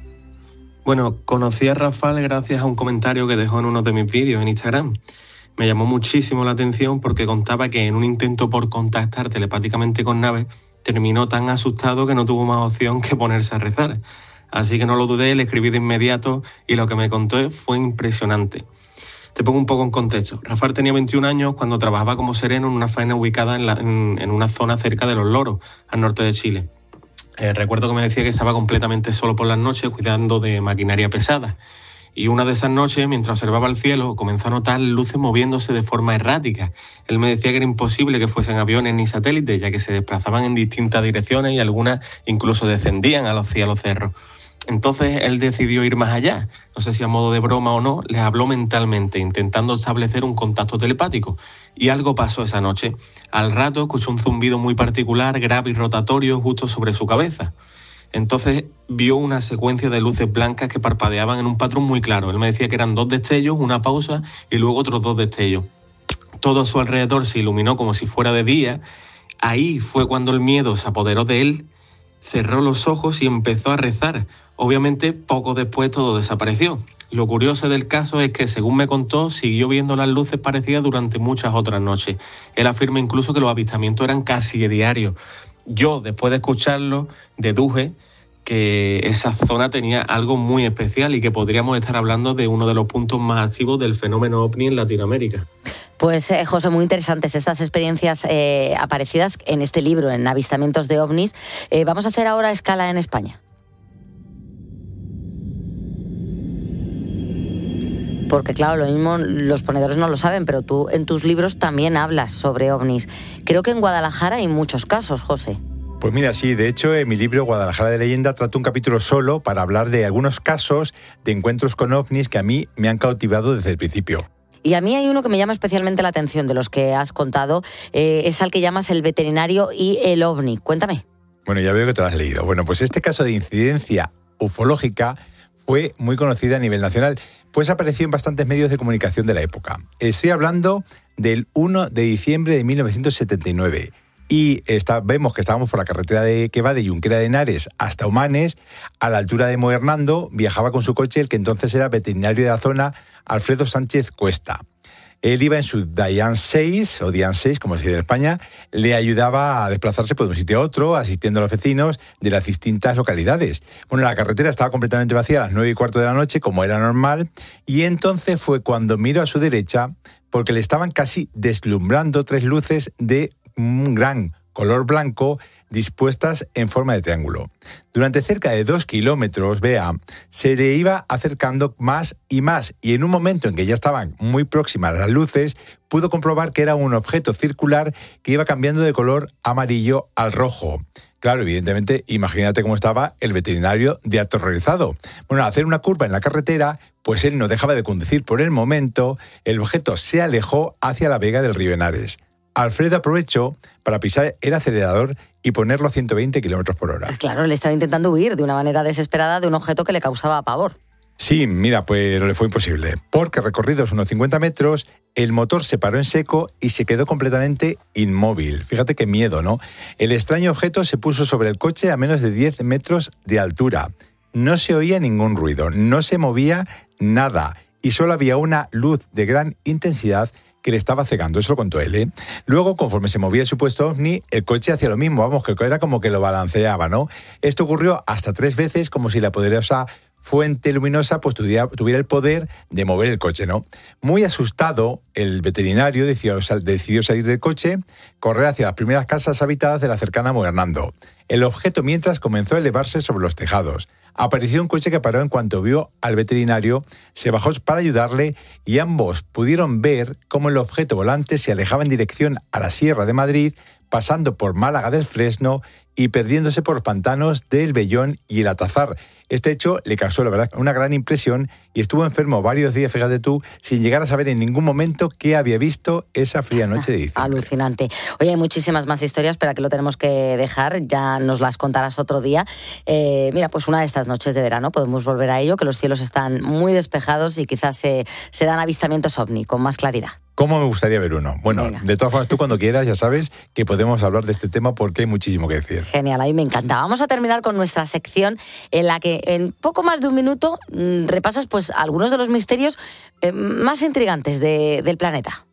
Bueno, conocí a Rafal gracias a un comentario que dejó en uno de mis vídeos en Instagram. Me llamó muchísimo la atención porque contaba que en un intento por contactar telepáticamente con naves, terminó tan asustado que no tuvo más opción que ponerse a rezar. Así que no lo dudé, le escribí de inmediato y lo que me contó fue impresionante. Te pongo un poco en contexto. Rafael tenía veintiún años cuando trabajaba como sereno en una faena ubicada en, la, en, en una zona cerca de Los Loros, al norte de Chile. Eh, recuerdo que me decía que estaba completamente solo por las noches cuidando de maquinaria pesada. Y una de esas noches, mientras observaba el cielo, comenzó a notar luces moviéndose de forma errática. Él me decía que era imposible que fuesen aviones ni satélites, ya que se desplazaban en distintas direcciones y algunas incluso descendían a los cielos cerros. Entonces él decidió ir más allá. No sé si a modo de broma o no, les habló mentalmente, intentando establecer un contacto telepático. Y algo pasó esa noche. Al rato escuchó un zumbido muy particular, grave y rotatorio justo sobre su cabeza. Entonces vio una secuencia de luces blancas que parpadeaban en un patrón muy claro. Él me decía que eran dos destellos, una pausa y luego otros dos destellos. Todo a su alrededor se iluminó como si fuera de día. Ahí fue cuando el miedo se apoderó de él, cerró los ojos y empezó a rezar. Obviamente, poco después todo desapareció. Lo curioso del caso es que, según me contó, siguió viendo las luces parecidas durante muchas otras noches. Él afirma incluso que los avistamientos eran casi diarios. Yo, después de escucharlo, deduje que esa zona tenía algo muy especial y que podríamos estar hablando de uno de los puntos más activos del fenómeno ovni en Latinoamérica. Pues, eh, José, muy interesantes estas experiencias eh, aparecidas en este libro, en Avistamientos de ovnis. Eh, vamos a hacer ahora escala en España. Porque claro, lo mismo los ponedores no lo saben, pero tú en tus libros también hablas sobre ovnis. Creo que en Guadalajara hay muchos casos, José. Pues mira, sí, de hecho en mi libro Guadalajara de Leyenda trato un capítulo solo para hablar de algunos casos de encuentros con ovnis que a mí me han cautivado desde el principio. Y a mí hay uno que me llama especialmente la atención de los que has contado, eh, es al que llamas el veterinario y el ovni. Cuéntame. Bueno, ya veo que te lo has leído. Bueno, pues este caso de incidencia ufológica fue muy conocida a nivel nacional, pues apareció en bastantes medios de comunicación de la época. Estoy hablando del uno de diciembre de mil novecientos setenta y nueve. Y está, vemos que estábamos por la carretera de, que va de Junquera de Henares hasta Humanes, a la altura de Moernando, viajaba con su coche el que entonces era veterinario de la zona, Alfredo Sánchez Cuesta. Él iba en su Dian seis, o Dian seis, como se dice en España, le ayudaba a desplazarse por un sitio a otro, asistiendo a los vecinos de las distintas localidades. Bueno, la carretera estaba completamente vacía a las nueve y cuarto de la noche, como era normal, y entonces fue cuando miró a su derecha, porque le estaban casi deslumbrando tres luces de un gran color blanco, dispuestas en forma de triángulo. Durante cerca de dos kilómetros, Bea, se le iba acercando más y más, y en un momento en que ya estaban muy próximas las luces, pudo comprobar que era un objeto circular que iba cambiando de color amarillo al rojo. Claro, evidentemente, imagínate cómo estaba el veterinario de aterrorizado. Bueno, al hacer una curva en la carretera, pues él no dejaba de conducir por el momento, el objeto se alejó hacia la vega del río Henares. Alfredo aprovechó para pisar el acelerador y ponerlo a ciento veinte kilómetros por hora. Claro, le estaba intentando huir de una manera desesperada de un objeto que le causaba pavor. Sí, mira, pues le fue imposible, porque recorridos unos cincuenta metros, el motor se paró en seco y se quedó completamente inmóvil. Fíjate qué miedo, ¿no? El extraño objeto se puso sobre el coche a menos de diez metros de altura. No se oía ningún ruido, no se movía nada y solo había una luz de gran intensidad que le estaba cegando, eso lo contó él, ¿eh? Luego, conforme se movía el supuesto ovni, el coche hacía lo mismo, vamos, que era como que lo balanceaba, ¿no? Esto ocurrió hasta tres veces, como si la poderosa fuente luminosa pues tuviera, tuviera el poder de mover el coche, ¿no? Muy asustado, el veterinario decidió, decidió salir del coche, correr hacia las primeras casas habitadas de la cercana Moernando. El objeto, mientras, comenzó a elevarse sobre los tejados. Apareció un coche que paró en cuanto vio al veterinario, se bajó para ayudarle y ambos pudieron ver cómo el objeto volante se alejaba en dirección a la Sierra de Madrid, pasando por Málaga del Fresno y perdiéndose por los pantanos del Vellón y el Atazar. Este hecho le causó, la verdad, una gran impresión y estuvo enfermo varios días, fíjate tú, sin llegar a saber en ningún momento qué había visto esa fría noche de diciembre. Alucinante. Oye, hay muchísimas más historias, pero aquí lo tenemos que dejar, ya nos las contarás otro día. Eh, mira, pues una de estas noches de verano podemos volver a ello, que los cielos están muy despejados y quizás se, se dan avistamientos ovni con más claridad. ¿Cómo me gustaría ver uno? Bueno, Venga. De todas formas, tú cuando quieras ya sabes que podemos hablar de este tema porque hay muchísimo que decir. Genial, a mí me encanta. Vamos a terminar con nuestra sección en la que en poco más de un minuto mmm, repasas pues algunos de los misterios eh, más intrigantes de, del planeta.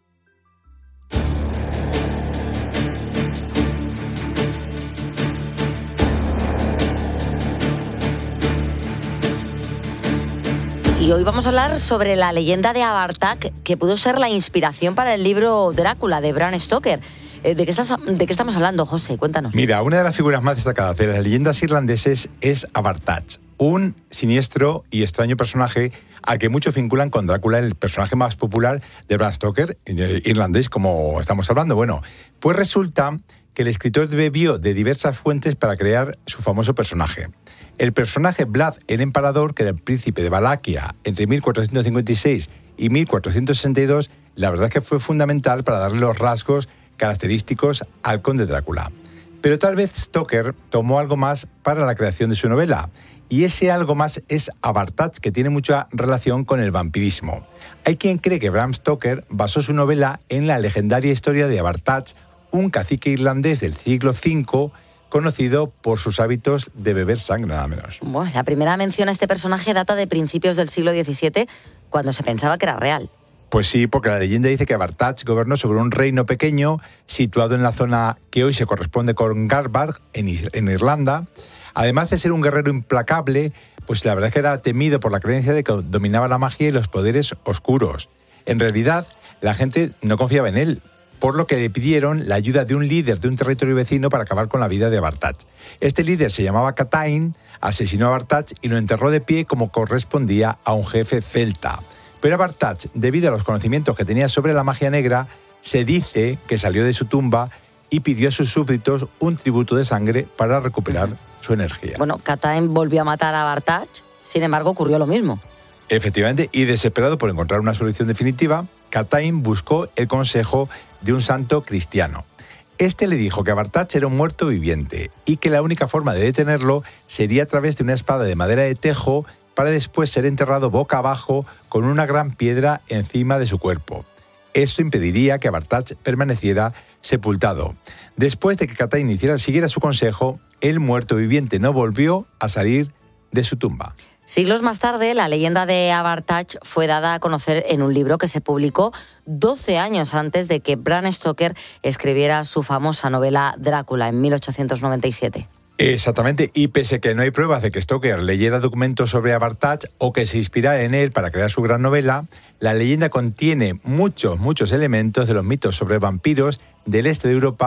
Y hoy vamos a hablar sobre la leyenda de Abartac, que pudo ser la inspiración para el libro Drácula de Bram Stoker. ¿De qué, estás, ¿De qué estamos hablando, José? Cuéntanos. Mira, una de las figuras más destacadas de las leyendas irlandeses es Abartac, un siniestro y extraño personaje al que muchos vinculan con Drácula, el personaje más popular de Bram Stoker, irlandés, como estamos hablando. Bueno, pues resulta que el escritor bebió de diversas fuentes para crear su famoso personaje. El personaje Vlad el Empalador, que era el príncipe de Valaquia entre mil cuatrocientos cincuenta y seis y mil cuatrocientos sesenta y dos, la verdad es que fue fundamental para darle los rasgos característicos al conde Drácula. Pero tal vez Stoker tomó algo más para la creación de su novela, y ese algo más es Abartac, que tiene mucha relación con el vampirismo. Hay quien cree que Bram Stoker basó su novela en la legendaria historia de Abartac, un cacique irlandés del siglo cinco, conocido por sus hábitos de beber sangre, nada menos. Bueno, la primera mención a este personaje data de principios del siglo diecisiete, cuando se pensaba que era real. Pues sí, porque la leyenda dice que Abartac gobernó sobre un reino pequeño situado en la zona que hoy se corresponde con Garbhad, en, en Irlanda. Además de ser un guerrero implacable, pues la verdad es que era temido por la creencia de que dominaba la magia y los poderes oscuros. En realidad, la gente no confiaba en él, por lo que le pidieron la ayuda de un líder de un territorio vecino para acabar con la vida de Abartac. Este líder se llamaba Catain, asesinó a Abartac y lo enterró de pie como correspondía a un jefe celta. Pero Abartac, debido a los conocimientos que tenía sobre la magia negra, se dice que salió de su tumba y pidió a sus súbditos un tributo de sangre para recuperar su energía. Bueno, Catain volvió a matar a Abartac, sin embargo ocurrió lo mismo. Efectivamente, y desesperado por encontrar una solución definitiva, Catain buscó el consejo de un santo cristiano. Este le dijo que Abartac era un muerto viviente y que la única forma de detenerlo sería a través de una espada de madera de tejo para después ser enterrado boca abajo con una gran piedra encima de su cuerpo. Esto impediría que Abartac permaneciera sepultado. Después de que Catain hiciera, siguiera su consejo, el muerto viviente no volvió a salir de su tumba. Siglos más tarde, la leyenda de Abartac fue dada a conocer en un libro que se publicó doce años antes de que Bram Stoker escribiera su famosa novela Drácula en mil ochocientos noventa y siete. Exactamente, y pese a que no hay pruebas de que Stoker leyera documentos sobre Abartac o que se inspirara en él para crear su gran novela, la leyenda contiene muchos, muchos elementos de los mitos sobre vampiros del este de Europa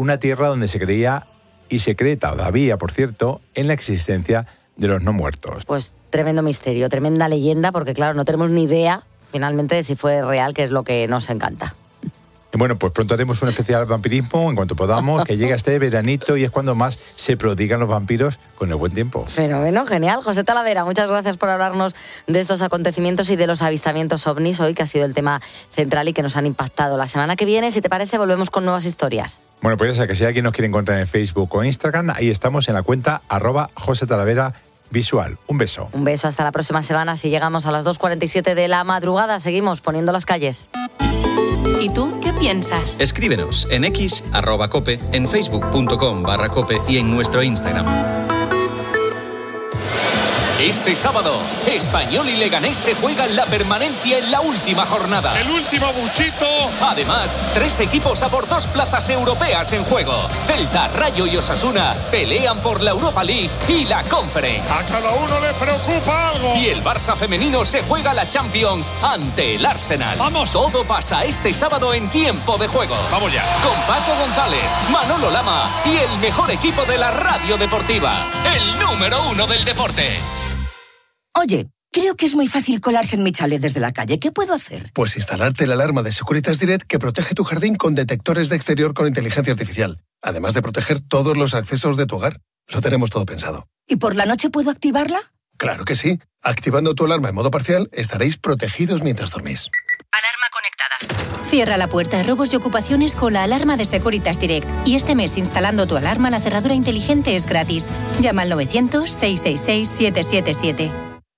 una tierra donde se creía, y se cree todavía, por cierto, en la existencia de los no muertos. Pues tremendo misterio, tremenda leyenda, porque claro, no tenemos ni idea finalmente de si fue real, que es lo que nos encanta. Y bueno, pues pronto haremos un especial vampirismo en cuanto podamos, que llega este veranito y es cuando más se prodigan los vampiros con el buen tiempo. Fenómeno, genial. José Talavera, muchas gracias por hablarnos de estos acontecimientos y de los avistamientos ovnis hoy, que ha sido el tema central y que nos han impactado. La semana que viene, si te parece, volvemos con nuevas historias. Bueno, pues ya sea que si alguien nos quiere encontrar en Facebook o Instagram, ahí estamos en la cuenta arroba José Talavera Visual. Un beso. Un beso, hasta la próxima semana. Si llegamos a las dos cuarenta y siete de la madrugada, seguimos poniendo las calles. ¿Y tú qué piensas? Escríbenos en x arroba cope, en facebook.com barra cope y en nuestro Instagram. Este sábado, Español y Leganés se juegan la permanencia en la última jornada. El último buchito. Además, tres equipos a por dos plazas europeas en juego. Celta, Rayo y Osasuna pelean por la Europa League y la Conference. A cada uno le preocupa algo. Y el Barça femenino se juega la Champions ante el Arsenal. ¡Vamos! Todo pasa este sábado en Tiempo de Juego. ¡Vamos ya! Con Paco González, Manolo Lama y el mejor equipo de la radio deportiva. El número uno del deporte. Oye, creo que es muy fácil colarse en mi chalet desde la calle. ¿Qué puedo hacer? Pues instalarte la alarma de Securitas Direct que protege tu jardín con detectores de exterior con inteligencia artificial. Además de proteger todos los accesos de tu hogar. Lo tenemos todo pensado. ¿Y por la noche puedo activarla? Claro que sí. Activando tu alarma en modo parcial, estaréis protegidos mientras dormís. Alarma conectada. Cierra la puerta a robos y ocupaciones con la alarma de Securitas Direct. Y este mes, instalando tu alarma, la cerradura inteligente es gratis. Llama al novecientos, seiscientos sesenta y seis, setecientos setenta y siete.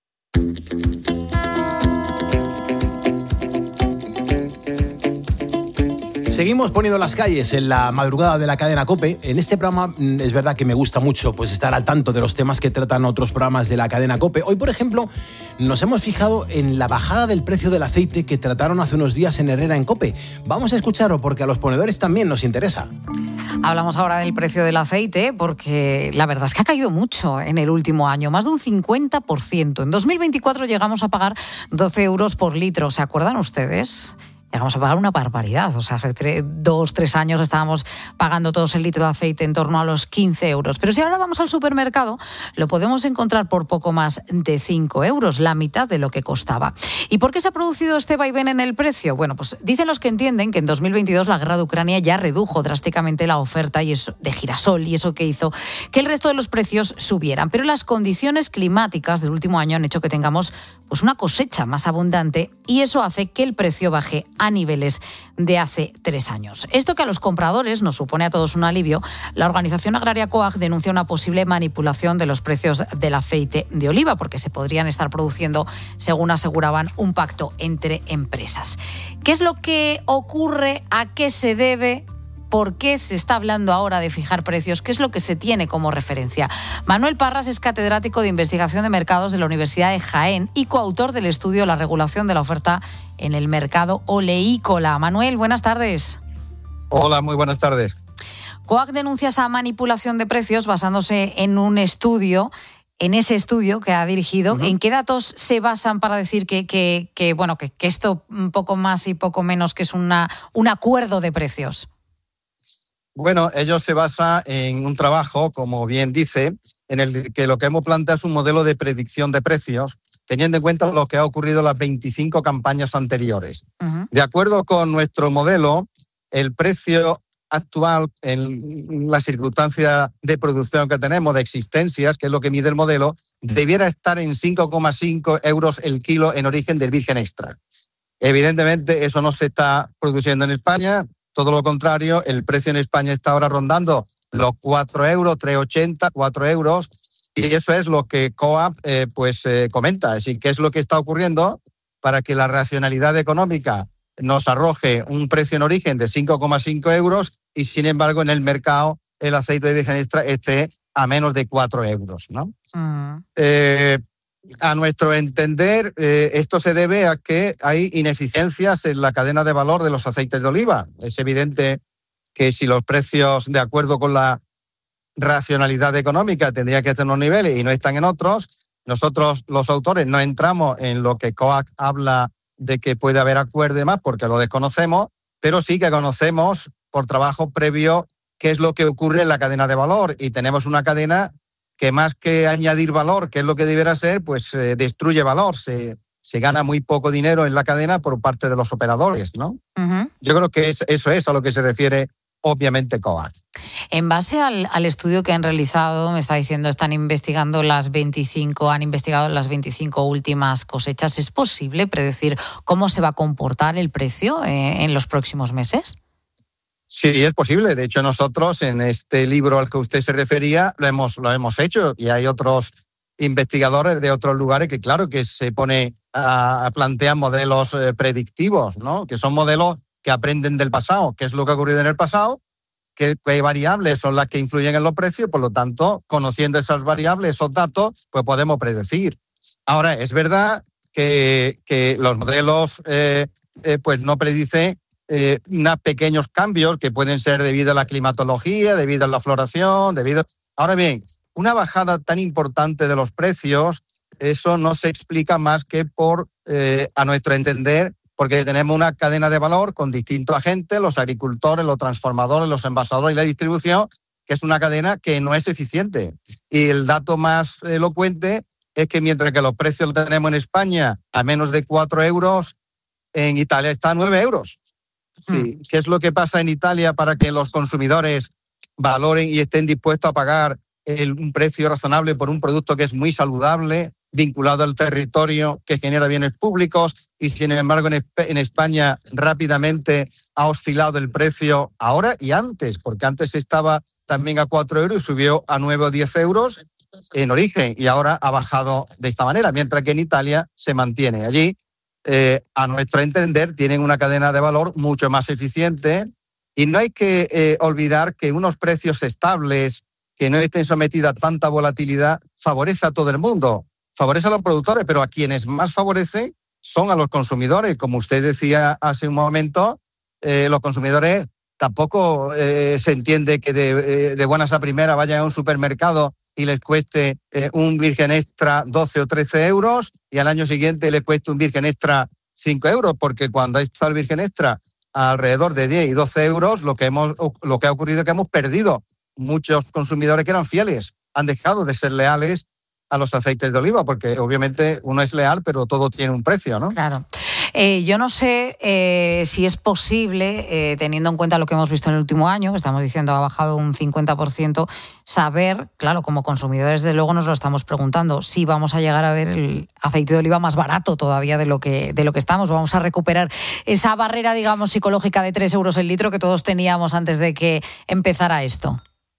Seguimos poniendo las calles en la madrugada de la cadena COPE. En este programa es verdad que me gusta mucho pues, estar al tanto de los temas que tratan otros programas de la cadena COPE. Hoy, por ejemplo, nos hemos fijado en la bajada del precio del aceite que trataron hace unos días en Herrera en COPE. Vamos a escucharlo porque a los ponedores también nos interesa. Hablamos ahora del precio del aceite porque la verdad es que ha caído mucho en el último año, más de un cincuenta por ciento. En dos mil veinticuatro llegamos a pagar doce euros por litro. ¿Se acuerdan ustedes? Llegamos a pagar una barbaridad. O sea, hace tres, dos, tres años estábamos pagando todos el litro de aceite en torno a los quince euros. Pero si ahora vamos al supermercado, lo podemos encontrar por poco más de cinco euros, la mitad de lo que costaba. ¿Y por qué se ha producido este vaivén en el precio? Bueno, pues dicen los que entienden que en dos mil veintidós la guerra de Ucrania ya redujo drásticamente la oferta y eso, de girasol y eso que hizo que el resto de los precios subieran. Pero las condiciones climáticas del último año han hecho que tengamos pues, una cosecha más abundante y eso hace que el precio baje a niveles de hace tres años. Esto que a los compradores nos supone a todos un alivio, la organización agraria COAG denuncia una posible manipulación de los precios del aceite de oliva, porque se podrían estar produciendo, según aseguraban, un pacto entre empresas. ¿Qué es lo que ocurre? ¿A qué se debe? ¿Por qué se está hablando ahora de fijar precios? ¿Qué es lo que se tiene como referencia? Manuel Parras es catedrático de Investigación de Mercados de la Universidad de Jaén y coautor del estudio La regulación de la oferta en el mercado oleícola. Manuel, buenas tardes. Hola, muy buenas tardes. COAG denuncia esa manipulación de precios basándose en un estudio, en ese estudio que ha dirigido. Uh-huh. ¿En qué datos se basan para decir que, que, que, bueno, que, que esto un poco más y poco menos que es una, un acuerdo de precios? Bueno, ello se basa en un trabajo, como bien dice, en el que lo que hemos planteado es un modelo de predicción de precios, teniendo en cuenta lo que ha ocurrido en las veinticinco campañas anteriores. Uh-huh. De acuerdo con nuestro modelo, el precio actual en la circunstancia de producción que tenemos, de existencias, que es lo que mide el modelo, debiera estar en cinco coma cinco euros el kilo en origen del virgen extra. Evidentemente, eso no se está produciendo en España. Todo lo contrario, el precio en España está ahora rondando los cuatro euros, tres ochenta, cuatro euros, y eso es lo que COAG eh, pues, eh, comenta. Es decir, qué es lo que está ocurriendo para que la racionalidad económica nos arroje un precio en origen de cinco coma cinco euros y, sin embargo, en el mercado el aceite de virgen extra esté a menos de cuatro euros, ¿no? Uh-huh. Eh, A nuestro entender, eh, esto se debe a que hay ineficiencias en la cadena de valor de los aceites de oliva. Es evidente que si los precios, de acuerdo con la racionalidad económica, tendrían que estar en unos niveles y no están en otros, nosotros los autores no entramos en lo que COAG habla de que puede haber acuerdo y demás porque lo desconocemos, pero sí que conocemos por trabajo previo qué es lo que ocurre en la cadena de valor. Y tenemos una cadena que más que añadir valor, que es lo que debiera ser, pues eh, destruye valor. Se, se gana muy poco dinero en la cadena por parte de los operadores, ¿no? Uh-huh. Yo creo que es, eso es a lo que se refiere, obviamente, COAC. En base al, al estudio que han realizado, me está diciendo, están investigando las veinticinco, han investigado las veinticinco últimas cosechas. ¿Es posible predecir cómo se va a comportar el precio eh, en los próximos meses? Sí, es posible. De hecho, nosotros en este libro al que usted se refería lo hemos, lo hemos hecho, y hay otros investigadores de otros lugares que, claro, que se pone a, a plantear modelos eh, predictivos, ¿no? Que son modelos que aprenden del pasado, qué es lo que ha ocurrido en el pasado, qué, qué variables son las que influyen en los precios, por lo tanto, conociendo esas variables, esos datos, pues podemos predecir. Ahora, es verdad que, que los modelos eh, eh, pues no predicen eh, unos pequeños cambios que pueden ser debido a la climatología, debido a la floración, debido... Ahora bien, una bajada tan importante de los precios, eso no se explica más que por, eh, a nuestro entender, porque tenemos una cadena de valor con distintos agentes, los agricultores, los transformadores, los envasadores y la distribución, que es una cadena que no es eficiente. Y el dato más elocuente es que mientras que los precios los tenemos en España a menos de cuatro euros, en Italia está a nueve euros. Sí. Mm. ¿Qué es lo que pasa en Italia para que los consumidores valoren y estén dispuestos a pagar el, un precio razonable por un producto que es muy saludable, vinculado al territorio, que genera bienes públicos, y sin embargo en, en España rápidamente ha oscilado el precio ahora y antes, porque antes estaba también a cuatro euros y subió a nueve o diez euros en origen, y ahora ha bajado de esta manera, mientras que en Italia se mantiene. Allí, eh, a nuestro entender, tienen una cadena de valor mucho más eficiente, y no hay que eh, olvidar que unos precios estables, que no estén sometidos a tanta volatilidad, favorece a todo el mundo. Favorece a los productores, pero a quienes más favorece son a los consumidores. Como usted decía hace un momento, eh, los consumidores tampoco eh, se entiende que de, de buenas a primeras vayan a un supermercado y les cueste eh, un Virgen Extra doce o trece euros y al año siguiente les cueste un Virgen Extra cinco euros, porque cuando ha estado el Virgen Extra alrededor de diez y doce euros, lo que, hemos, lo que ha ocurrido es que hemos perdido muchos consumidores que eran fieles, han dejado de ser leales a los aceites de oliva, porque obviamente uno es leal, pero todo tiene un precio, ¿no? Claro. Eh, yo no sé eh, si es posible, eh, teniendo en cuenta lo que hemos visto en el último año, que estamos diciendo ha bajado un cincuenta por ciento, saber, claro, como consumidores, desde luego nos lo estamos preguntando, si vamos a llegar a ver el aceite de oliva más barato todavía de lo que, de lo que estamos. Vamos a recuperar esa barrera, digamos, psicológica de tres euros el litro que todos teníamos antes de que empezara esto.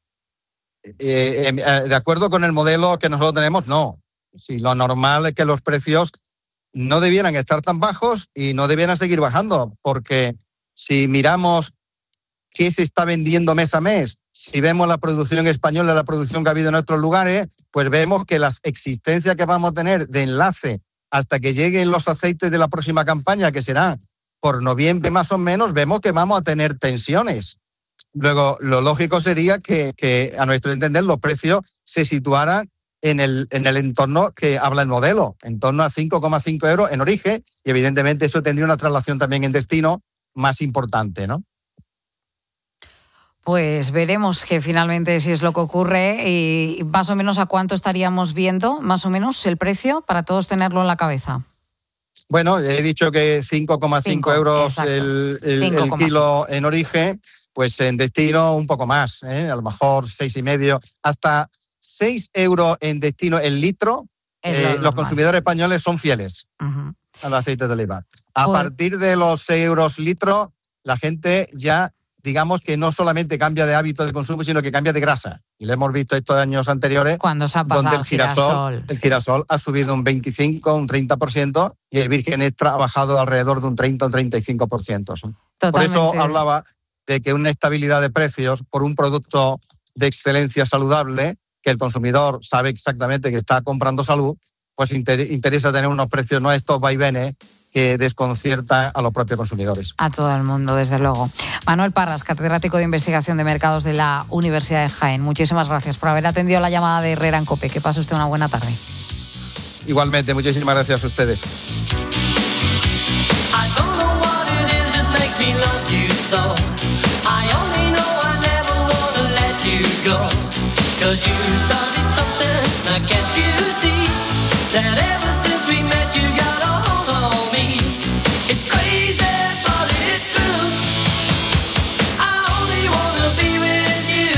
Eh, eh, de acuerdo con el modelo que nosotros tenemos, no. Sí, lo normal es que los precios no debieran estar tan bajos y no debieran seguir bajando, porque si miramos qué se está vendiendo mes a mes, si vemos la producción española, la producción que ha habido en otros lugares, pues vemos que las existencias que vamos a tener de enlace hasta que lleguen los aceites de la próxima campaña, que será por noviembre más o menos, vemos que vamos a tener tensiones. Luego, lo lógico sería que, que, a nuestro entender, los precios se situaran en el, en el entorno que habla el modelo, en torno a cinco coma cinco euros en origen, y evidentemente eso tendría una traslación también en destino más importante, ¿no? Pues veremos que finalmente si es lo que ocurre y más o menos a cuánto estaríamos viendo, más o menos el precio, para todos tenerlo en la cabeza. Bueno, he dicho que cinco coma cinco euros el, el, el kilo en origen, pues en destino un poco más, ¿eh? A lo mejor seis y medio, hasta seis euros en destino el litro. Eh, los consumidores españoles son fieles uh-huh. al aceite de oliva. A pues... partir de los seis euros litro, la gente ya, digamos que no solamente cambia de hábito de consumo, sino que cambia de grasa. Y lo hemos visto estos años anteriores, cuando se ha pasado donde el girasol, girasol, el girasol ha subido un veinticinco, un treinta por ciento y el Virgen Extra ha bajado alrededor de un treinta o un treinta y cinco por ciento. Totalmente. Por eso hablaba de que una estabilidad de precios por un producto de excelencia saludable, que el consumidor sabe exactamente que está comprando salud, pues inter- interesa tener unos precios, no estos vaivenes que desconcierta a los propios consumidores. A todo el mundo, desde luego. Manuel Parras, catedrático de Investigación de Mercados de la Universidad de Jaén. Muchísimas gracias por haber atendido la llamada de Herrera en COPE. Que pase usted una buena tarde. Igualmente, muchísimas gracias a ustedes. Me love you so. I only know I never wanna go. Cause you started something, now can't you see that ever since we met you got a hold on me? It's crazy, but it's true. I only wanna be with you.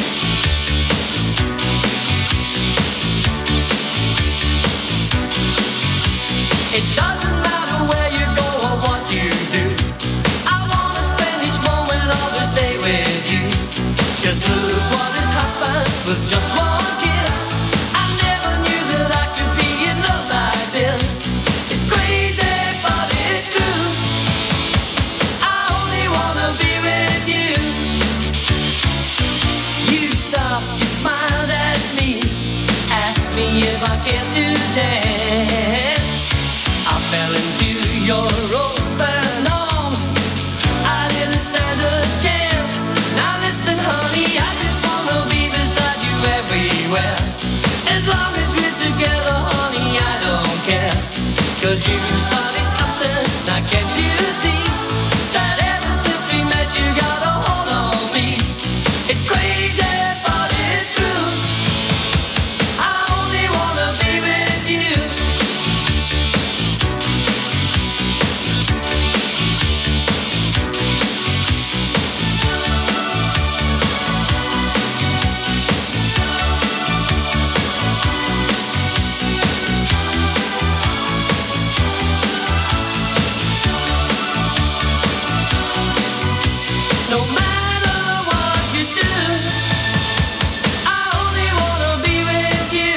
It doesn't matter where you go or what you do. I wanna spend each moment of this day with you. Just look what has happened with just one kiss. I never knew that I could be in love like this. It's crazy, but it's true. I only wanna be with you. You stopped, you smiled at me, asked me if I cared to dance. I fell into your open arms. I didn't stand a chance. Now listen, honey, I just wanna be beside you everywhere. As long as we're together, honey, I don't care. Cause you started something, now can't you see that ever since we met you got a hold on me? It's crazy, but it's true. I only wanna be with you. No matter what you do, I only wanna be with you.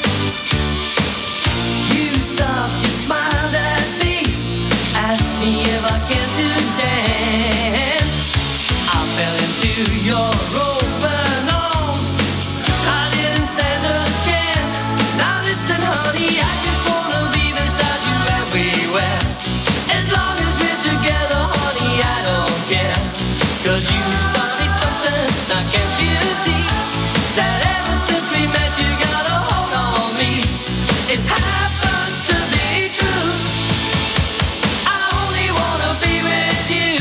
You stopped, you smiled at me, asked me if I cared to dance. I fell into your open arms. I didn't stand a chance. Now listen, honey, I just wanna be beside you everywhere. As long as we're together, honey, I don't care. Cause you started something, now can't you see that ever since we met you got a hold on me? It happens to be true. I only wanna be with you.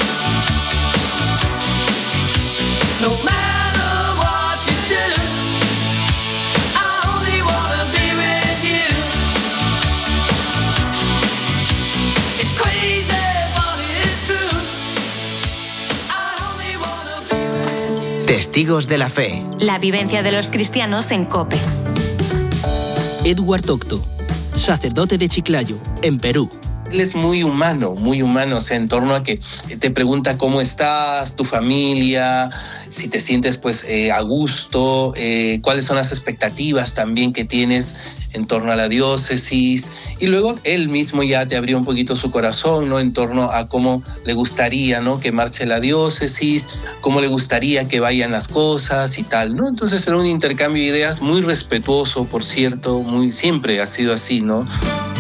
No matter what you do, I only wanna be with you. It's crazy, but it's true. Testigos de la fe. La vivencia de los cristianos en COPE. Edward Octo, sacerdote de Chiclayo, en Perú. Él es muy humano, muy humano, o sea, en torno a que te pregunta cómo estás, tu familia, si te sientes pues eh, a gusto, eh, cuáles son las expectativas también que tienes en torno a la diócesis, y luego él mismo ya te abrió un poquito su corazón, ¿no? En torno a cómo le gustaría, ¿no? Que marche la diócesis, cómo le gustaría que vayan las cosas y tal, ¿no? Entonces era un intercambio de ideas muy respetuoso, por cierto, muy, siempre ha sido así, ¿no?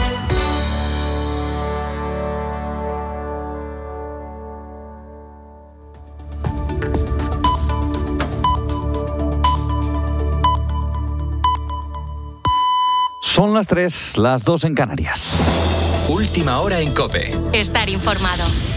Son las tres, las dos en Canarias. Última hora en COPE. Estar informado.